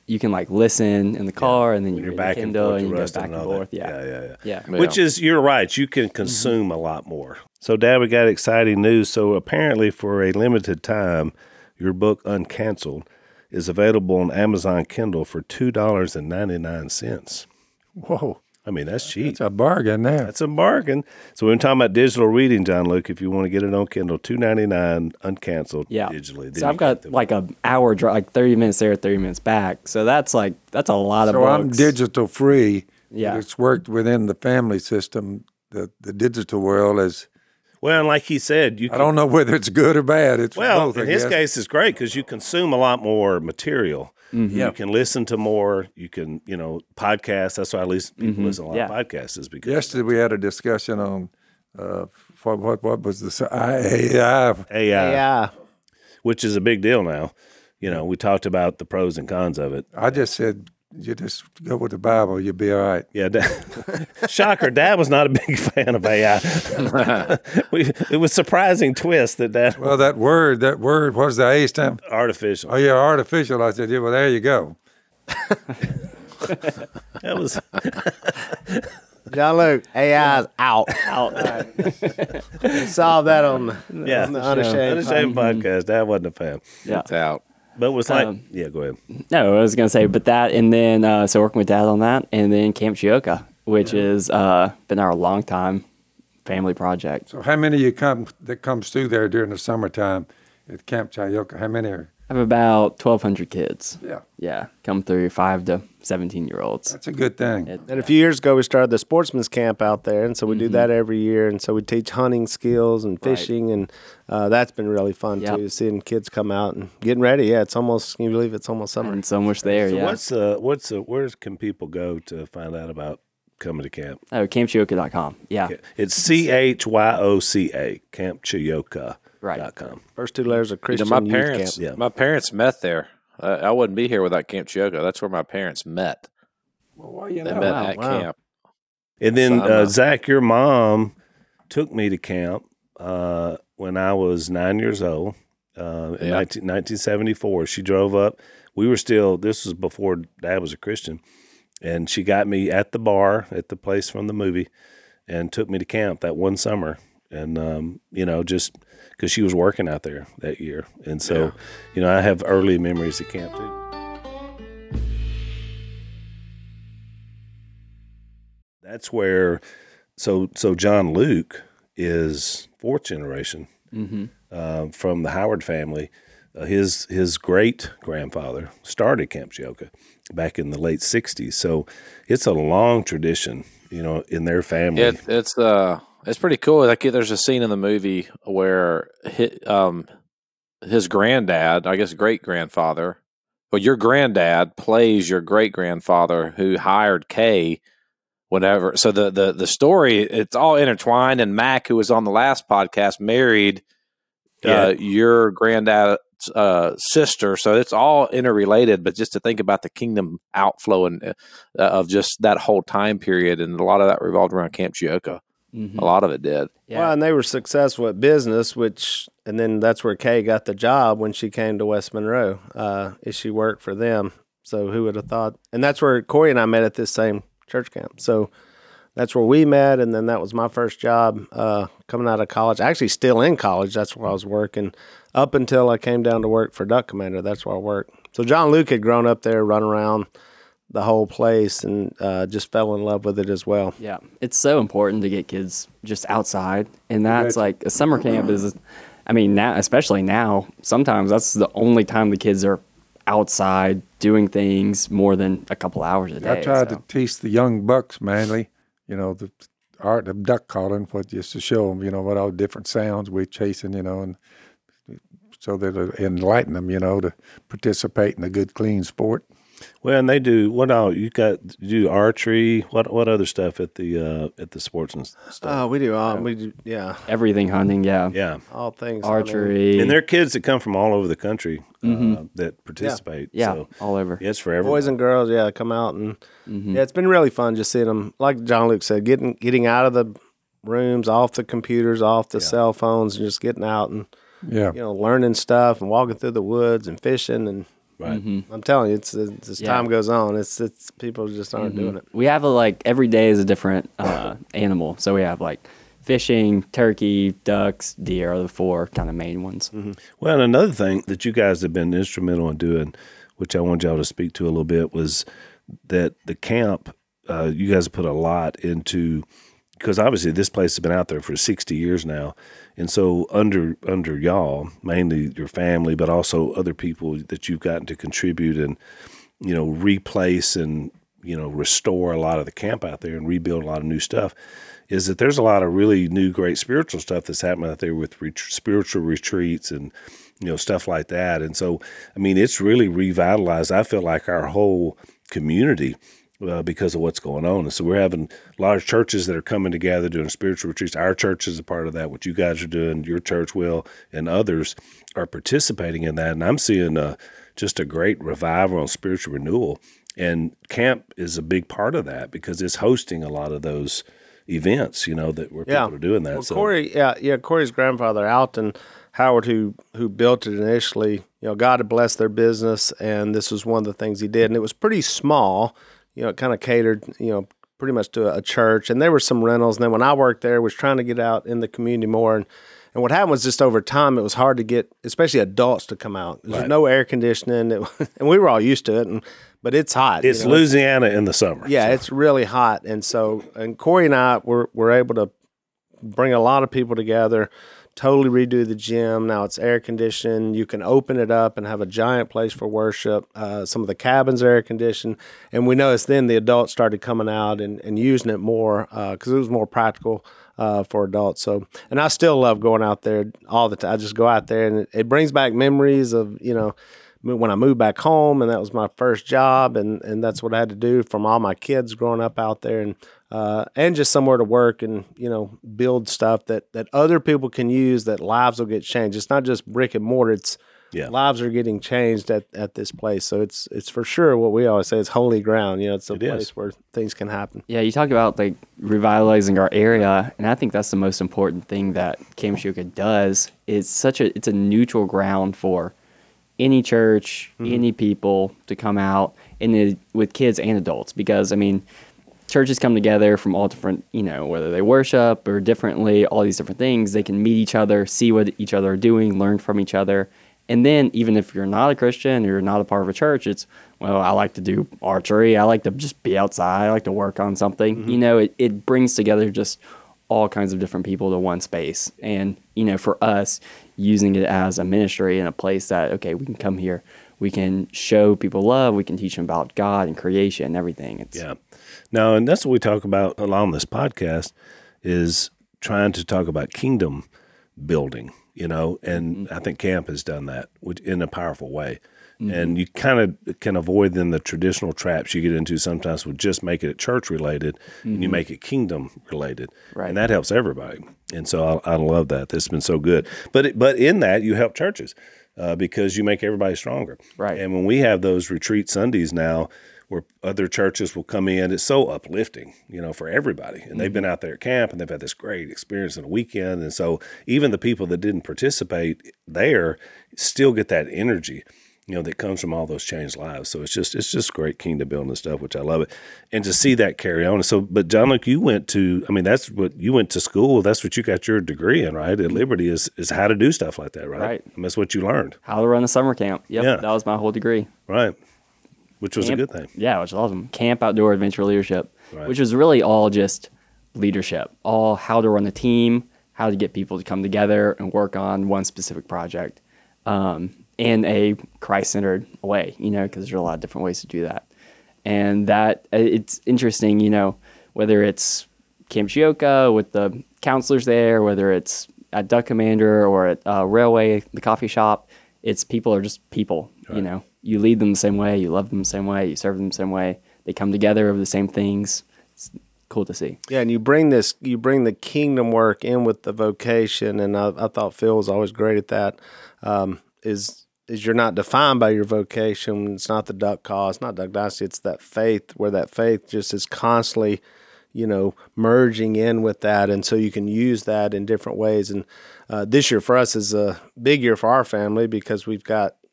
you can like listen in the car, and then you You're read back the and Kindle, forth and to you go Rustin back and and all forth. that. Yeah. Yeah, yeah, yeah. Yeah. Which is, you're right, you can consume a lot more. So, Dad, we got exciting news. So, apparently, for a limited time, your book Uncanceled is available on Amazon Kindle for two dollars and ninety-nine cents. Whoa, I mean, that's cheap. it's a bargain there. That's a bargain. So, when we're talking about digital reading, John Luke, if you want to get it on Kindle, two ninety-nine, uncanceled Yeah. digitally. Then So you I've got get the- like a hour drive, like thirty minutes there, thirty minutes back. So that's like that's a lot of So books. I'm digital free. Yeah. but it's worked within the family system. The the digital world is. Well, and like he said, you I can, don't know whether it's good or bad. It's well, both, I in his guess. case, it's great because you consume a lot more material. Mm-hmm. You can listen to more. You can, you know, podcasts. That's why at least people listen to a lot Mm-hmm. Yeah. of podcasts is because Yesterday we had a discussion on uh, what what what was the A I. A I, Yeah. which is a big deal now. You know, we talked about the pros and cons of it. I just said you just go with the Bible, you'll be all right. Yeah, Dad, shocker. Dad was not a big fan of A I. we, it was surprising twist that Dad Well, that word, that word, what was the A stand? artificial. Oh yeah, artificial. I said, yeah. Well, there you go. That was John Luke, A I's out. out. Saw that on the, yeah. on the Unashamed. Unashamed podcast. Dad wasn't a fan, Yeah. It's out. but was like, Um, yeah. Go ahead. No, I was gonna say, but that, and then uh, so working with Dad on that, and then Camp Chioka, which has uh, been our long time family project. So, how many of you come that comes through there during the summertime at Camp Chioka? How many are? I have about twelve hundred kids. Yeah, Yeah, come through, five to seventeen year olds. that's a good thing. It- And a few years ago, we started the sportsman's camp out there, and so we do that every year. And so we teach hunting skills and Right. fishing, and uh, that's been really fun Yep. too. Seeing kids come out and getting ready. Yeah, it's almost. Can you believe it's almost summer? and so much there. So yeah. what's uh what's uh where can people go to find out about coming to camp? Oh, camp chioka dot com. Yeah. It's C H Y O C A, camp chioka Right. dot com. First two letters of You know, Christian my youth parents, camp. Yeah. my parents met there. Uh, I wouldn't be here without Camp Chioka. That's where my parents met. Well, well you They know, met wow, at wow. camp. And then So I'm uh, a- Zach, your mom took me to camp uh, when I was nine years old uh, in Yeah. nineteen, nineteen seventy-four. She drove up. We were still. This was before Dad was a Christian, and she got me at the bar at the place from the movie, and took me to camp that one summer. And um, you know, just because she was working out there that year, and so you know, I have early memories of camp too. That's where, so so John Luke is fourth generation Mm-hmm. uh, from the Howard family. Uh, his his great grandfather started Camp Chioka back in the late sixties. So it's a long tradition, you know, in their family. It, it's uh, it's pretty cool. Like there's a scene in the movie where his, um, his granddad, I guess great grandfather, well, your granddad plays your great grandfather who hired Kay. Whatever. So the, the the story, it's all intertwined. And Mac, who was on the last podcast, married Yeah. uh, your granddad's uh, sister. So it's all interrelated. But just to think about the kingdom outflow and uh, of just that whole time period, and a lot of that revolved around Camp Chioka. Mm-hmm. A lot of it did. Yeah. Well, and they were successful at business, which, and then that's where Kay got the job when she came to West Monroe. Uh, is she worked for them? So who would have thought? And that's where Corey and I met at this same church camp. So that's where we met, and then that was my first job uh, coming out of college. Actually, still in college. That's where I was working up until I came down to work for Duck Commander. That's where I worked. So John Luke had grown up there, run around the whole place, and uh, just fell in love with it as well. Yeah, it's so important to get kids just outside, and that's Right. like a summer camp is. I mean, now, especially now, sometimes that's the only time the kids are outside doing things more than a couple hours a day. I tried so. to teach the young bucks mainly, you know, the art of duck calling, what just to show them, you know, what all different sounds we're chasing, you know, and so that it'll enlighten them, you know, to participate in a good, clean sport. Well, and they do what all you got? You do archery. What what other stuff at the uh, at the sports and stuff? Oh, we do all. We do, yeah, Everything hunting, yeah, yeah, all things I mean, archery, and there are kids that come from all over the country uh, that participate. yeah, so, all over. yeah, it's for everyone. boys and girls, yeah, come out and yeah, it's been really fun just seeing them. Like John Luke said, getting getting out of the rooms, off the computers, off the cell phones, and just getting out and Yeah. you know learning stuff and walking through the woods and fishing and Right. Mm-hmm. I'm telling you, it's, it's as Yeah. time goes on, it's it's people just aren't Mm-hmm. doing it. We have a, like every day is a different uh, animal. So we have like fishing, turkey, ducks, deer are the four kind of main ones. Mm-hmm. Well, and another thing that you guys have been instrumental in doing, which I want y'all to speak to a little bit, was that the camp, uh, you guys have put a lot into, because obviously this place has been out there for sixty years now. And so under under y'all, mainly your family, but also other people that you've gotten to contribute and, you know, replace and, you know, restore a lot of the camp out there and rebuild a lot of new stuff, is that there's a lot of really new, great spiritual stuff that's happening out there with ret- spiritual retreats and, you know, stuff like that. And so, I mean, it's really revitalized, I feel like, our whole community uh, because of what's going on. And so we're having a lot of churches that are coming together doing spiritual retreats. Our church is a part of that. What you guys are doing, your church will, and others are participating in that. And I'm seeing a, just a great revival and spiritual renewal. And camp is a big part of that because it's hosting a lot of those events, you know, that where Yeah. people are doing that. Well, so Corey, yeah, yeah, Corey's grandfather, Alton Howard, who who built it initially, you know, God had blessed their business, and this was one of the things he did. And it was pretty small, you know, it kind of catered, you know, pretty much to a, a church. And there were some rentals. And then when I worked there, was trying to get out in the community more. And, and what happened was just over time, it was hard to get, especially adults, to come out. There's Right. no air conditioning, it, and we were all used to it. And but it's hot. it's you know, Louisiana in the summer. Yeah, so. it's really hot. And so, and Corey and I were, were able to bring a lot of people together, totally redo the gym. Now it's air conditioned. You can open it up and have a giant place for worship. Uh, some of the cabins are air conditioned. And we noticed then the adults started coming out and, and using it more because it was more practical uh, for adults. So, and I still love going out there all the time. I just go out there and it, it brings back memories of, you know, when I moved back home, and that was my first job, and, and that's what I had to do from all my kids growing up out there, and uh, and just somewhere to work and, you know, build stuff that, that other people can use, that lives will get changed. It's not just brick and mortar, it's Yeah. lives are getting changed at, at this place. So it's it's for sure what we always say is holy ground. You know, it's a It place is. where things can happen. Yeah, you talk about like revitalizing our area, and I think that's the most important thing that Camp Shuka does. It's such a it's a neutral ground for any church, Mm-hmm. any people to come out, and it, with kids and adults, because I mean, churches come together from all different, you know, whether they worship or differently, all these different things. They can meet each other, see what each other are doing, learn from each other. And then even if you're not a Christian, you're not a part of a church, it's, well, I like to do archery. I like to just be outside. I like to work on something. Mm-hmm. You know, it, it brings together just all kinds of different people to one space. And, you know, for us, using it as a ministry and a place that, okay, we can come here. We can show people love. We can teach them about God and creation and everything. It's, Yeah. No, and that's what we talk about along this podcast is trying to talk about kingdom building, you know, and I think camp has done that which, in a powerful way. And you kind of can avoid then the traditional traps you get into sometimes with just make it church related and you make it kingdom related. Right. And that helps everybody. And so I, I love that. This has been so good. But it, but in that, you help churches uh, because you make everybody stronger. Right. And when we have those retreat Sundays now, where other churches will come in. It's so uplifting, you know, for everybody. And they've been out there at camp and they've had this great experience on a weekend. And so even the people that didn't participate there still get that energy, you know, that comes from all those changed lives. So it's just it's just great kingdom building stuff, which I love it. And to see that carry on. So, but John, look, you went to, I mean, that's what you went to school. That's what you got your degree in, right? At Liberty is, is how to do stuff like that, right? Right. I mean, that's what you learned. how to run a summer camp. Yep, Yeah. that was my whole degree. Right. Which was Camp- a good thing. Yeah, which is awesome. Camp Outdoor Adventure Leadership, Right. which was really all just leadership, all how to run a team, how to get people to come together and work on one specific project um, in a Christ-centered way, you know, because there's a lot of different ways to do that. And that it's interesting, you know, whether it's Camp Chioka with the counselors there, whether it's at Duck Commander or at uh, Railway, the coffee shop, it's people are just people, you know. You lead them the same way, you love them the same way, you serve them the same way. They come together over the same things. It's cool to see. Yeah, and you bring this, you bring the kingdom work in with the vocation, and I, I thought Phil was always great at that. Um, is is you're not defined by your vocation. It's not the Duck Call, it's not Duck Dynasty. It's that faith, where that faith just is constantly, you know, merging in with that, and so you can use that in different ways. And uh, this year for us is a big year for our family because we've got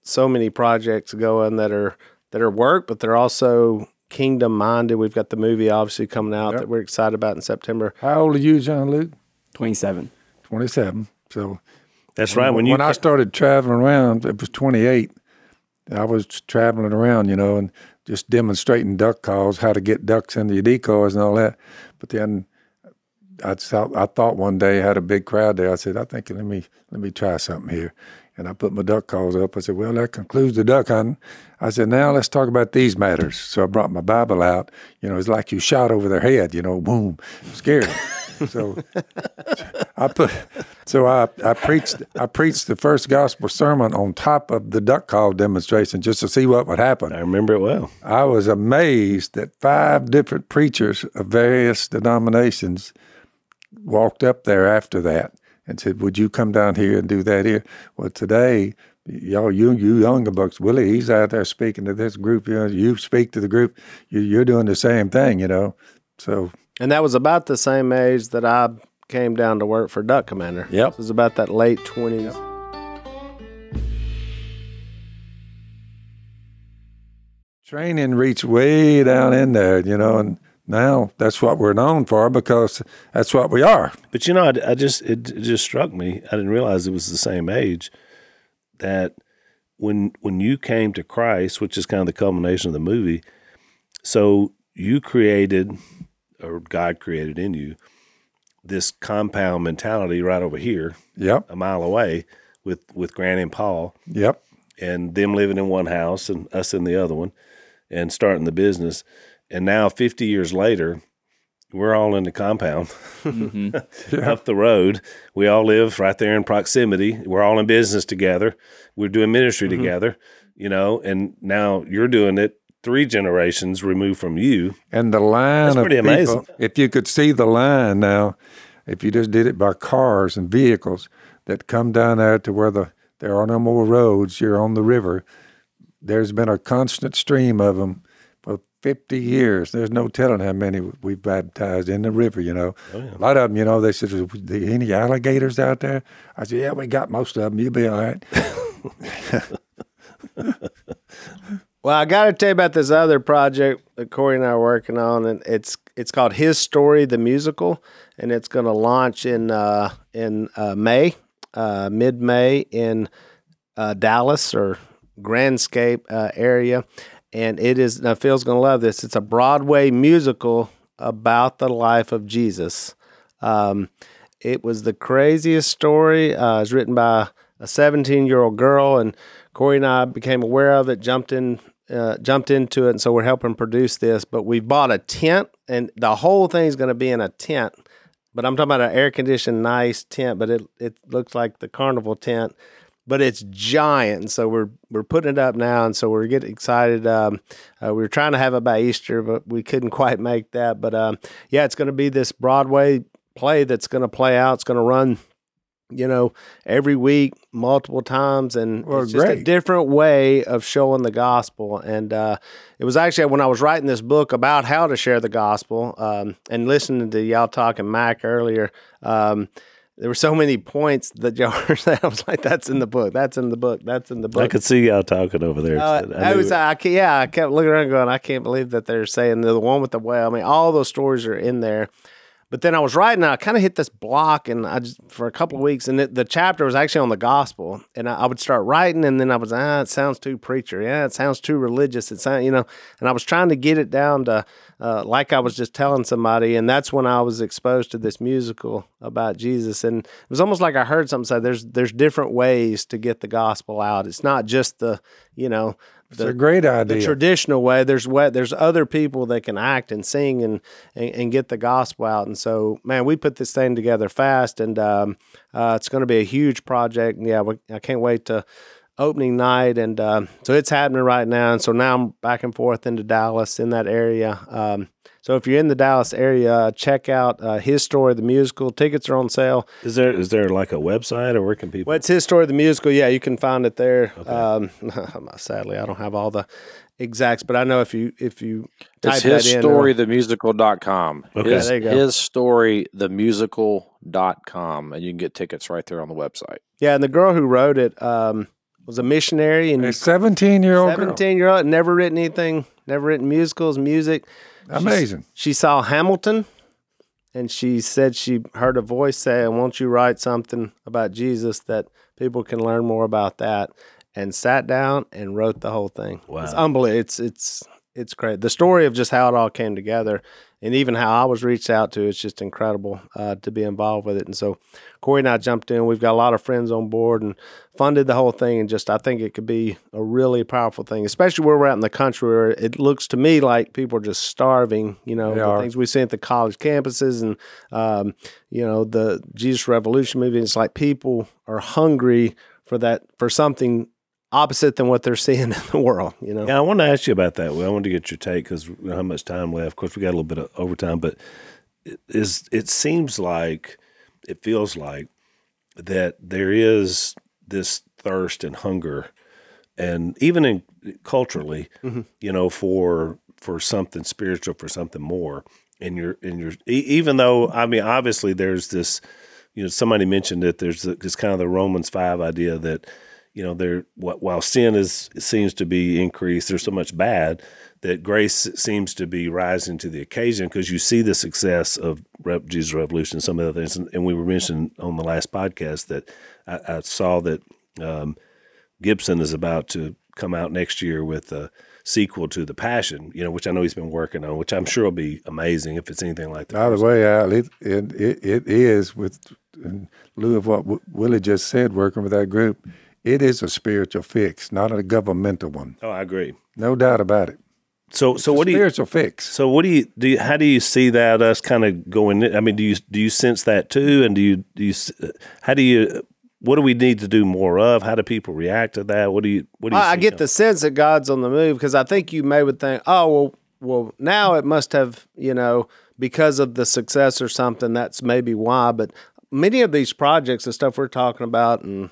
so many projects going that are that are work, but they're also kingdom minded. We've got the movie obviously coming out Yep. that we're excited about in September. How old are you, John Luke? twenty-seven. twenty-seven. So That's right. When you when I started traveling around, it was twenty-eight. I was traveling around, you know, and just demonstrating duck calls, how to get ducks into your decoys and all that. But then I thought, I thought one day I had a big crowd there. I said, I think let me let me try something here. And I put my duck calls up. I said, well, that concludes the duck hunting. I said, now let's talk about these matters. So I brought my Bible out. You know, it's like you shot over their head, you know, boom, scared them. So I put, so I, I preached, I preached the first gospel sermon on top of the duck call demonstration just to see what would happen. I remember it well. I was amazed that five different preachers of various denominations walked up there after that and said, would you come down here and do that here? Well, today, y'all, you you younger bucks, Willie, he's out there speaking to this group. You know, you speak to the group. You, you're doing the same thing, you know. So, And that was about the same age that I came down to work for Duck Commander. Yep. It was about that late twenties. training reached way down in there, you know, and now that's what we're known for because that's what we are. But you know, I, I just it, it just struck me. I didn't realize it was the same age. That when when you came to Christ, which is kind of the culmination of the movie, so you created, or God created in you, this compound mentality right over here, Yep. a mile away, with with Granny and Paul, Yep. and them living in one house and us in the other one, and starting the business. And now, fifty years later, we're all in the compound up the road. We all live right there in proximity. We're all in business together. We're doing ministry Mm-hmm. together, you know, and now you're doing it three generations removed from you. And the line That's of pretty people, amazing. if you could see the line now, if you just did it by cars and vehicles that come down there to where the there are no more roads, you're on the river, there's been a constant stream of them for fifty years. There's no telling how many we've baptized in the river, you know. Oh, yeah. A lot of them, you know, they said, "Are there any alligators out there?" I said, yeah, we got most of them. You'll be all right. Well, I got to tell you about this other project that Corey and I are working on, and it's it's called His Story, the Musical, and it's going to launch in uh, in uh, May, uh, mid May in uh, Dallas or Grandscape uh, area, and it is. Now Phil's going to love this. It's a Broadway musical about the life of Jesus. Um, it was the craziest story. Uh, it was written by a seventeen-year-old girl, and Corey and I became aware of it, jumped in. Uh, jumped into it, and so we're helping produce this. But we bought a tent, and the whole thing's going to be in a tent. But I'm talking about an air-conditioned, nice tent. But it it looks like the carnival tent, but it's giant. And so we're we're putting it up now, and so we're getting excited. Um, uh, we were trying to have it by Easter, but we couldn't quite make that. But um, yeah, it's going to be this Broadway play that's going to play out. It's going to run, you know, every week, multiple times, and Well, it's just a great. different way of showing the gospel. And uh, it was actually when I was writing this book about how to share the gospel, um, and listening to y'all talking Mac earlier, um, there were so many points that y'all were saying. I was like, "That's in the book. That's in the book. That's in the book." I could see y'all talking over there. Uh, I I knew was, it. I, ca- yeah, I kept looking around going, I can't believe that they're saying the one with the whale. I mean, all those stories are in there. But then I was writing, and I kind of hit this block, and I just for a couple of weeks, and it, the chapter was actually on the gospel, and I, I would start writing, and then I was, ah, it sounds too preacher, yeah, it sounds too religious, it sounds, you know, and I was trying to get it down to uh, like I was just telling somebody, and that's when I was exposed to this musical about Jesus, and it was almost like I heard something say, there's there's different ways to get the gospel out. It's not just the, you know, It's a great the idea. traditional way. There's way, there's other people that can act and sing and, and, and get the gospel out. And so, man, we put this thing together fast, and um, uh, it's going to be a huge project. And yeah, we, I can't wait to opening night. And um, so it's happening right now. And so now I'm back and forth into Dallas in that area. Um, so if you're in the Dallas area, check out uh, His Story, the musical. Tickets are on sale. Is there is there like a website, or where can people? Well, it's His Story, the musical. Yeah, you can find it there. Um, sadly, I don't have all the exacts, but I know if you if you type It's that his in, story the musical dot com. Okay. His, There you go. his story the musical dot com, and you can get tickets right there on the website. yeah, and the girl who wrote it, um, was a missionary and A seventeen-year-old girl. seventeen-year-old, never written anything, never written musicals, music. Amazing. She, she saw Hamilton, and she said she heard a voice say, "Won't you write something about Jesus that people can learn more about that?" And sat down and wrote the whole thing. Wow. It's unbelievable. It's it's it's great. The story of just how it all came together, and even how I was reached out to, it's just incredible uh, to be involved with it. And so Corey and I jumped in. We've got a lot of friends on board and funded the whole thing. And just I think it could be a really powerful thing, especially where we're at in the country where it looks to me like people are just starving. You know, They the are. things we see at the college campuses and um, you know the Jesus Revolution movement. It's like people are hungry for that for something opposite than what they're seeing in the world, you know? Yeah, I want to ask you about that. Well, I want to get your take because we don't have much time left. Of course, we got a little bit of overtime, but it, is, it seems like, it feels like that there is this thirst and hunger, and even in culturally, mm-hmm. you know, for for something spiritual, for something more. And you're, and you're, even though, I mean, obviously there's this, you know, somebody mentioned that there's this kind of the Romans five idea that, you know, there while sin is seems to be increased, there's so much bad that grace seems to be rising to the occasion because you see the success of Rep, Jesus Revolution and some of the things. And, and we were mentioning on the last podcast that I, I saw that um, Gibson is about to come out next year with a sequel to The Passion, you know, which I know he's been working on, which I'm sure will be amazing if it's anything like that. By the way, Al, it, it, it, it is, with in lieu of what w- Willie just said, working with that group, it is a spiritual fix, not a governmental one. Oh, I agree. No doubt about it. So, so It's what a do you? spiritual fix. So, what do you do? You, how do you see that us kind of going in? I mean, do you do you sense that too? And do you do you? How do you? What do we need to do more of? How do people react to that? What do you? What do you? I, I see get coming? the sense that God's on the move because I think you may would think, oh well, well now it must have, you know, because of the success or something. That's maybe why. But many of these projects and stuff we're talking about and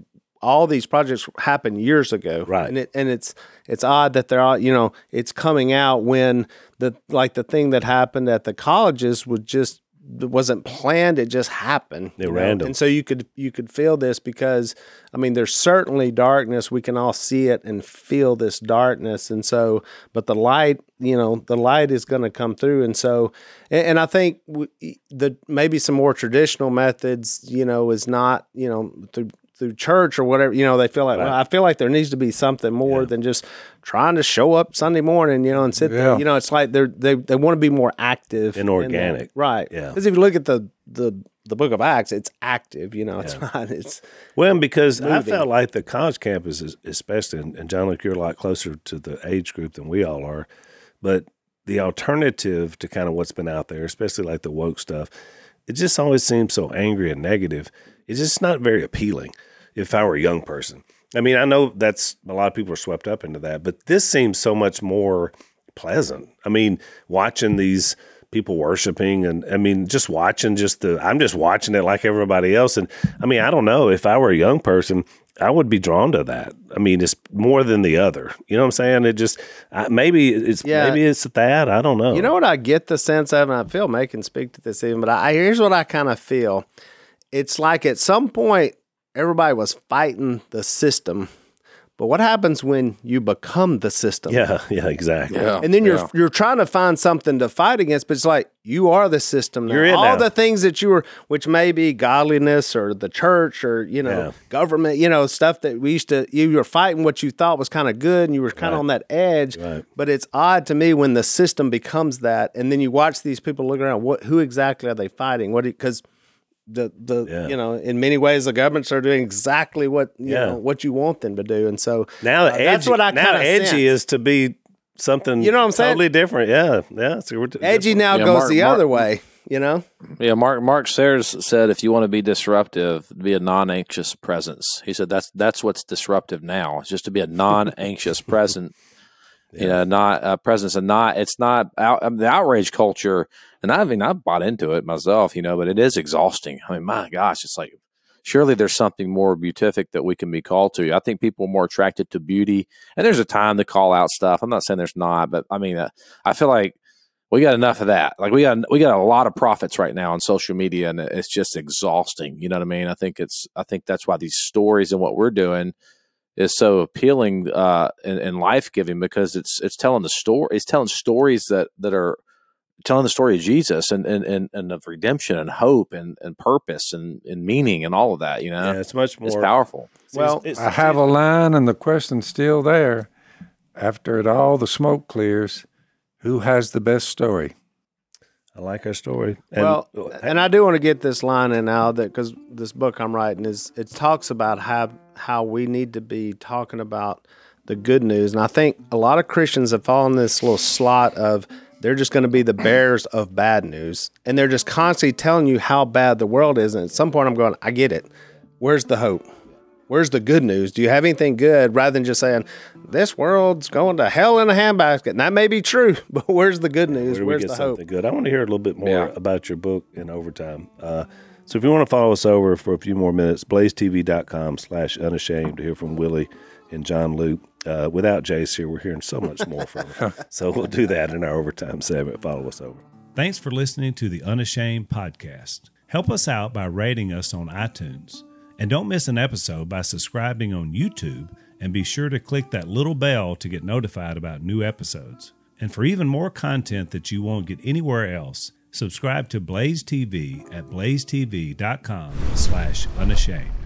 all these projects happened years ago, right? And it and it's it's odd that they're all, you know, it's coming out when the like the thing that happened at the colleges was just it wasn't planned; it just happened. They're you know? random, and so you could you could feel this because I mean, there's certainly darkness. We can all see it and feel this darkness, and so but the light, you know, the light is going to come through, and so and, and I think we, the maybe some more traditional methods, you know, is not you know through. through church or whatever, you know, they feel like, right. well, I feel like there needs to be something more yeah. than just trying to show up Sunday morning, you know, and sit yeah. there. You know, it's like they're, they they want to be more active. And organic. In right. Yeah. Because if you look at the, the, the book of Acts, it's active, you know, it's yeah. not, it's. Well, because moving. I felt like the college campuses, especially, and, and John, look, you're a lot closer to the age group than we all are, but the alternative to kind of what's been out there, especially like the woke stuff, it just always seems so angry and negative. It's just not very appealing. If I were a young person, I mean, I know that's a lot of people are swept up into that, but this seems so much more pleasant. I mean, watching these people worshiping and I mean, just watching just the, I'm just watching it like everybody else. And I mean, I don't know if I were a young person, I would be drawn to that. I mean, it's more than the other, you know what I'm saying? It just, I, maybe it's, Yeah. maybe it's that, I don't know. You know what I get the sense of, and I feel May can speak to this even, but I, here's what I kind of feel. It's like at some point, everybody was fighting the system, but what happens when you become the system? Yeah, yeah, exactly. Yeah. And then you're Yeah. you're trying to find something to fight against, but it's like you are the system now. You're it All now. the things that you were, which may be godliness or the church or you know Yeah. government, you know stuff that we used to. You were fighting what you thought was kind of good, and you were kind of Right. on that edge. Right. But it's odd to me when the system becomes that, and then you watch these people look around. What? Who exactly are they fighting? What? Because the the Yeah. you know in many ways the governments are doing exactly what you Yeah. know what you want them to do, and so Now, uh, edgy, that's what I now kind of edgy sense. is to be something You know what I'm saying? totally different. Yeah, yeah. So we're Edgy now Yeah, goes Mark- the Mark- other way, you know? Yeah, Mark Mark Sayers said if you want to be disruptive, be a non-anxious presence. He said that's that's what's disruptive now. It's just to be a non-anxious present, you know, not a presence, and not it's not out, I mean, the outrage culture. And I mean, I've bought into it myself, you know, but it is exhausting. I mean, my gosh, it's like surely there's something more beatific that we can be called to. I think people are more attracted to beauty, and there's a time to call out stuff. I'm not saying there's not, but I mean, uh, I feel like we got enough of that. Like we got we got a lot of prophets right now on social media, and it's just exhausting. You know what I mean? I think it's I think that's why these stories and what we're doing is so appealing uh, and, and life giving because it's it's telling the story. It's telling stories that, that are telling the story of Jesus and and, and, and of redemption and hope and, and purpose and, and meaning and all of that. You know, Yeah, it's much more it's powerful. Well, It's- it's- I have a line, and the question's still there. After it all, the smoke clears. Who has the best story? I like our story. And, well, and I do want to get this line in now that because this book I'm writing is it talks about how how we need to be talking about the good news, and I think a lot of Christians have fallen in this little slot of they're just going to be the bearers of bad news, and they're just constantly telling you how bad the world is. And at some point, I'm going, I get it. Where's the hope? Where's the good news? Do you have anything good rather than just saying, this world's going to hell in a handbasket? And that may be true, but where's the good news? where do we Where's get the hope? something good? I want to hear a little bit more Yeah. about your book in overtime. Uh, so if you want to follow us over for a few more minutes, blazetv.com slash unashamed to hear from Willie and John Luke. Uh, without Jace here, we're hearing so much more from him. So we'll do that in our overtime segment. Follow us over. Thanks for listening to the Unashamed podcast. Help us out by rating us on iTunes. And don't miss an episode by subscribing on YouTube, and be sure to click that little bell to get notified about new episodes. And for even more content that you won't get anywhere else, subscribe to Blaze T V at blazetv.com slash unashamed.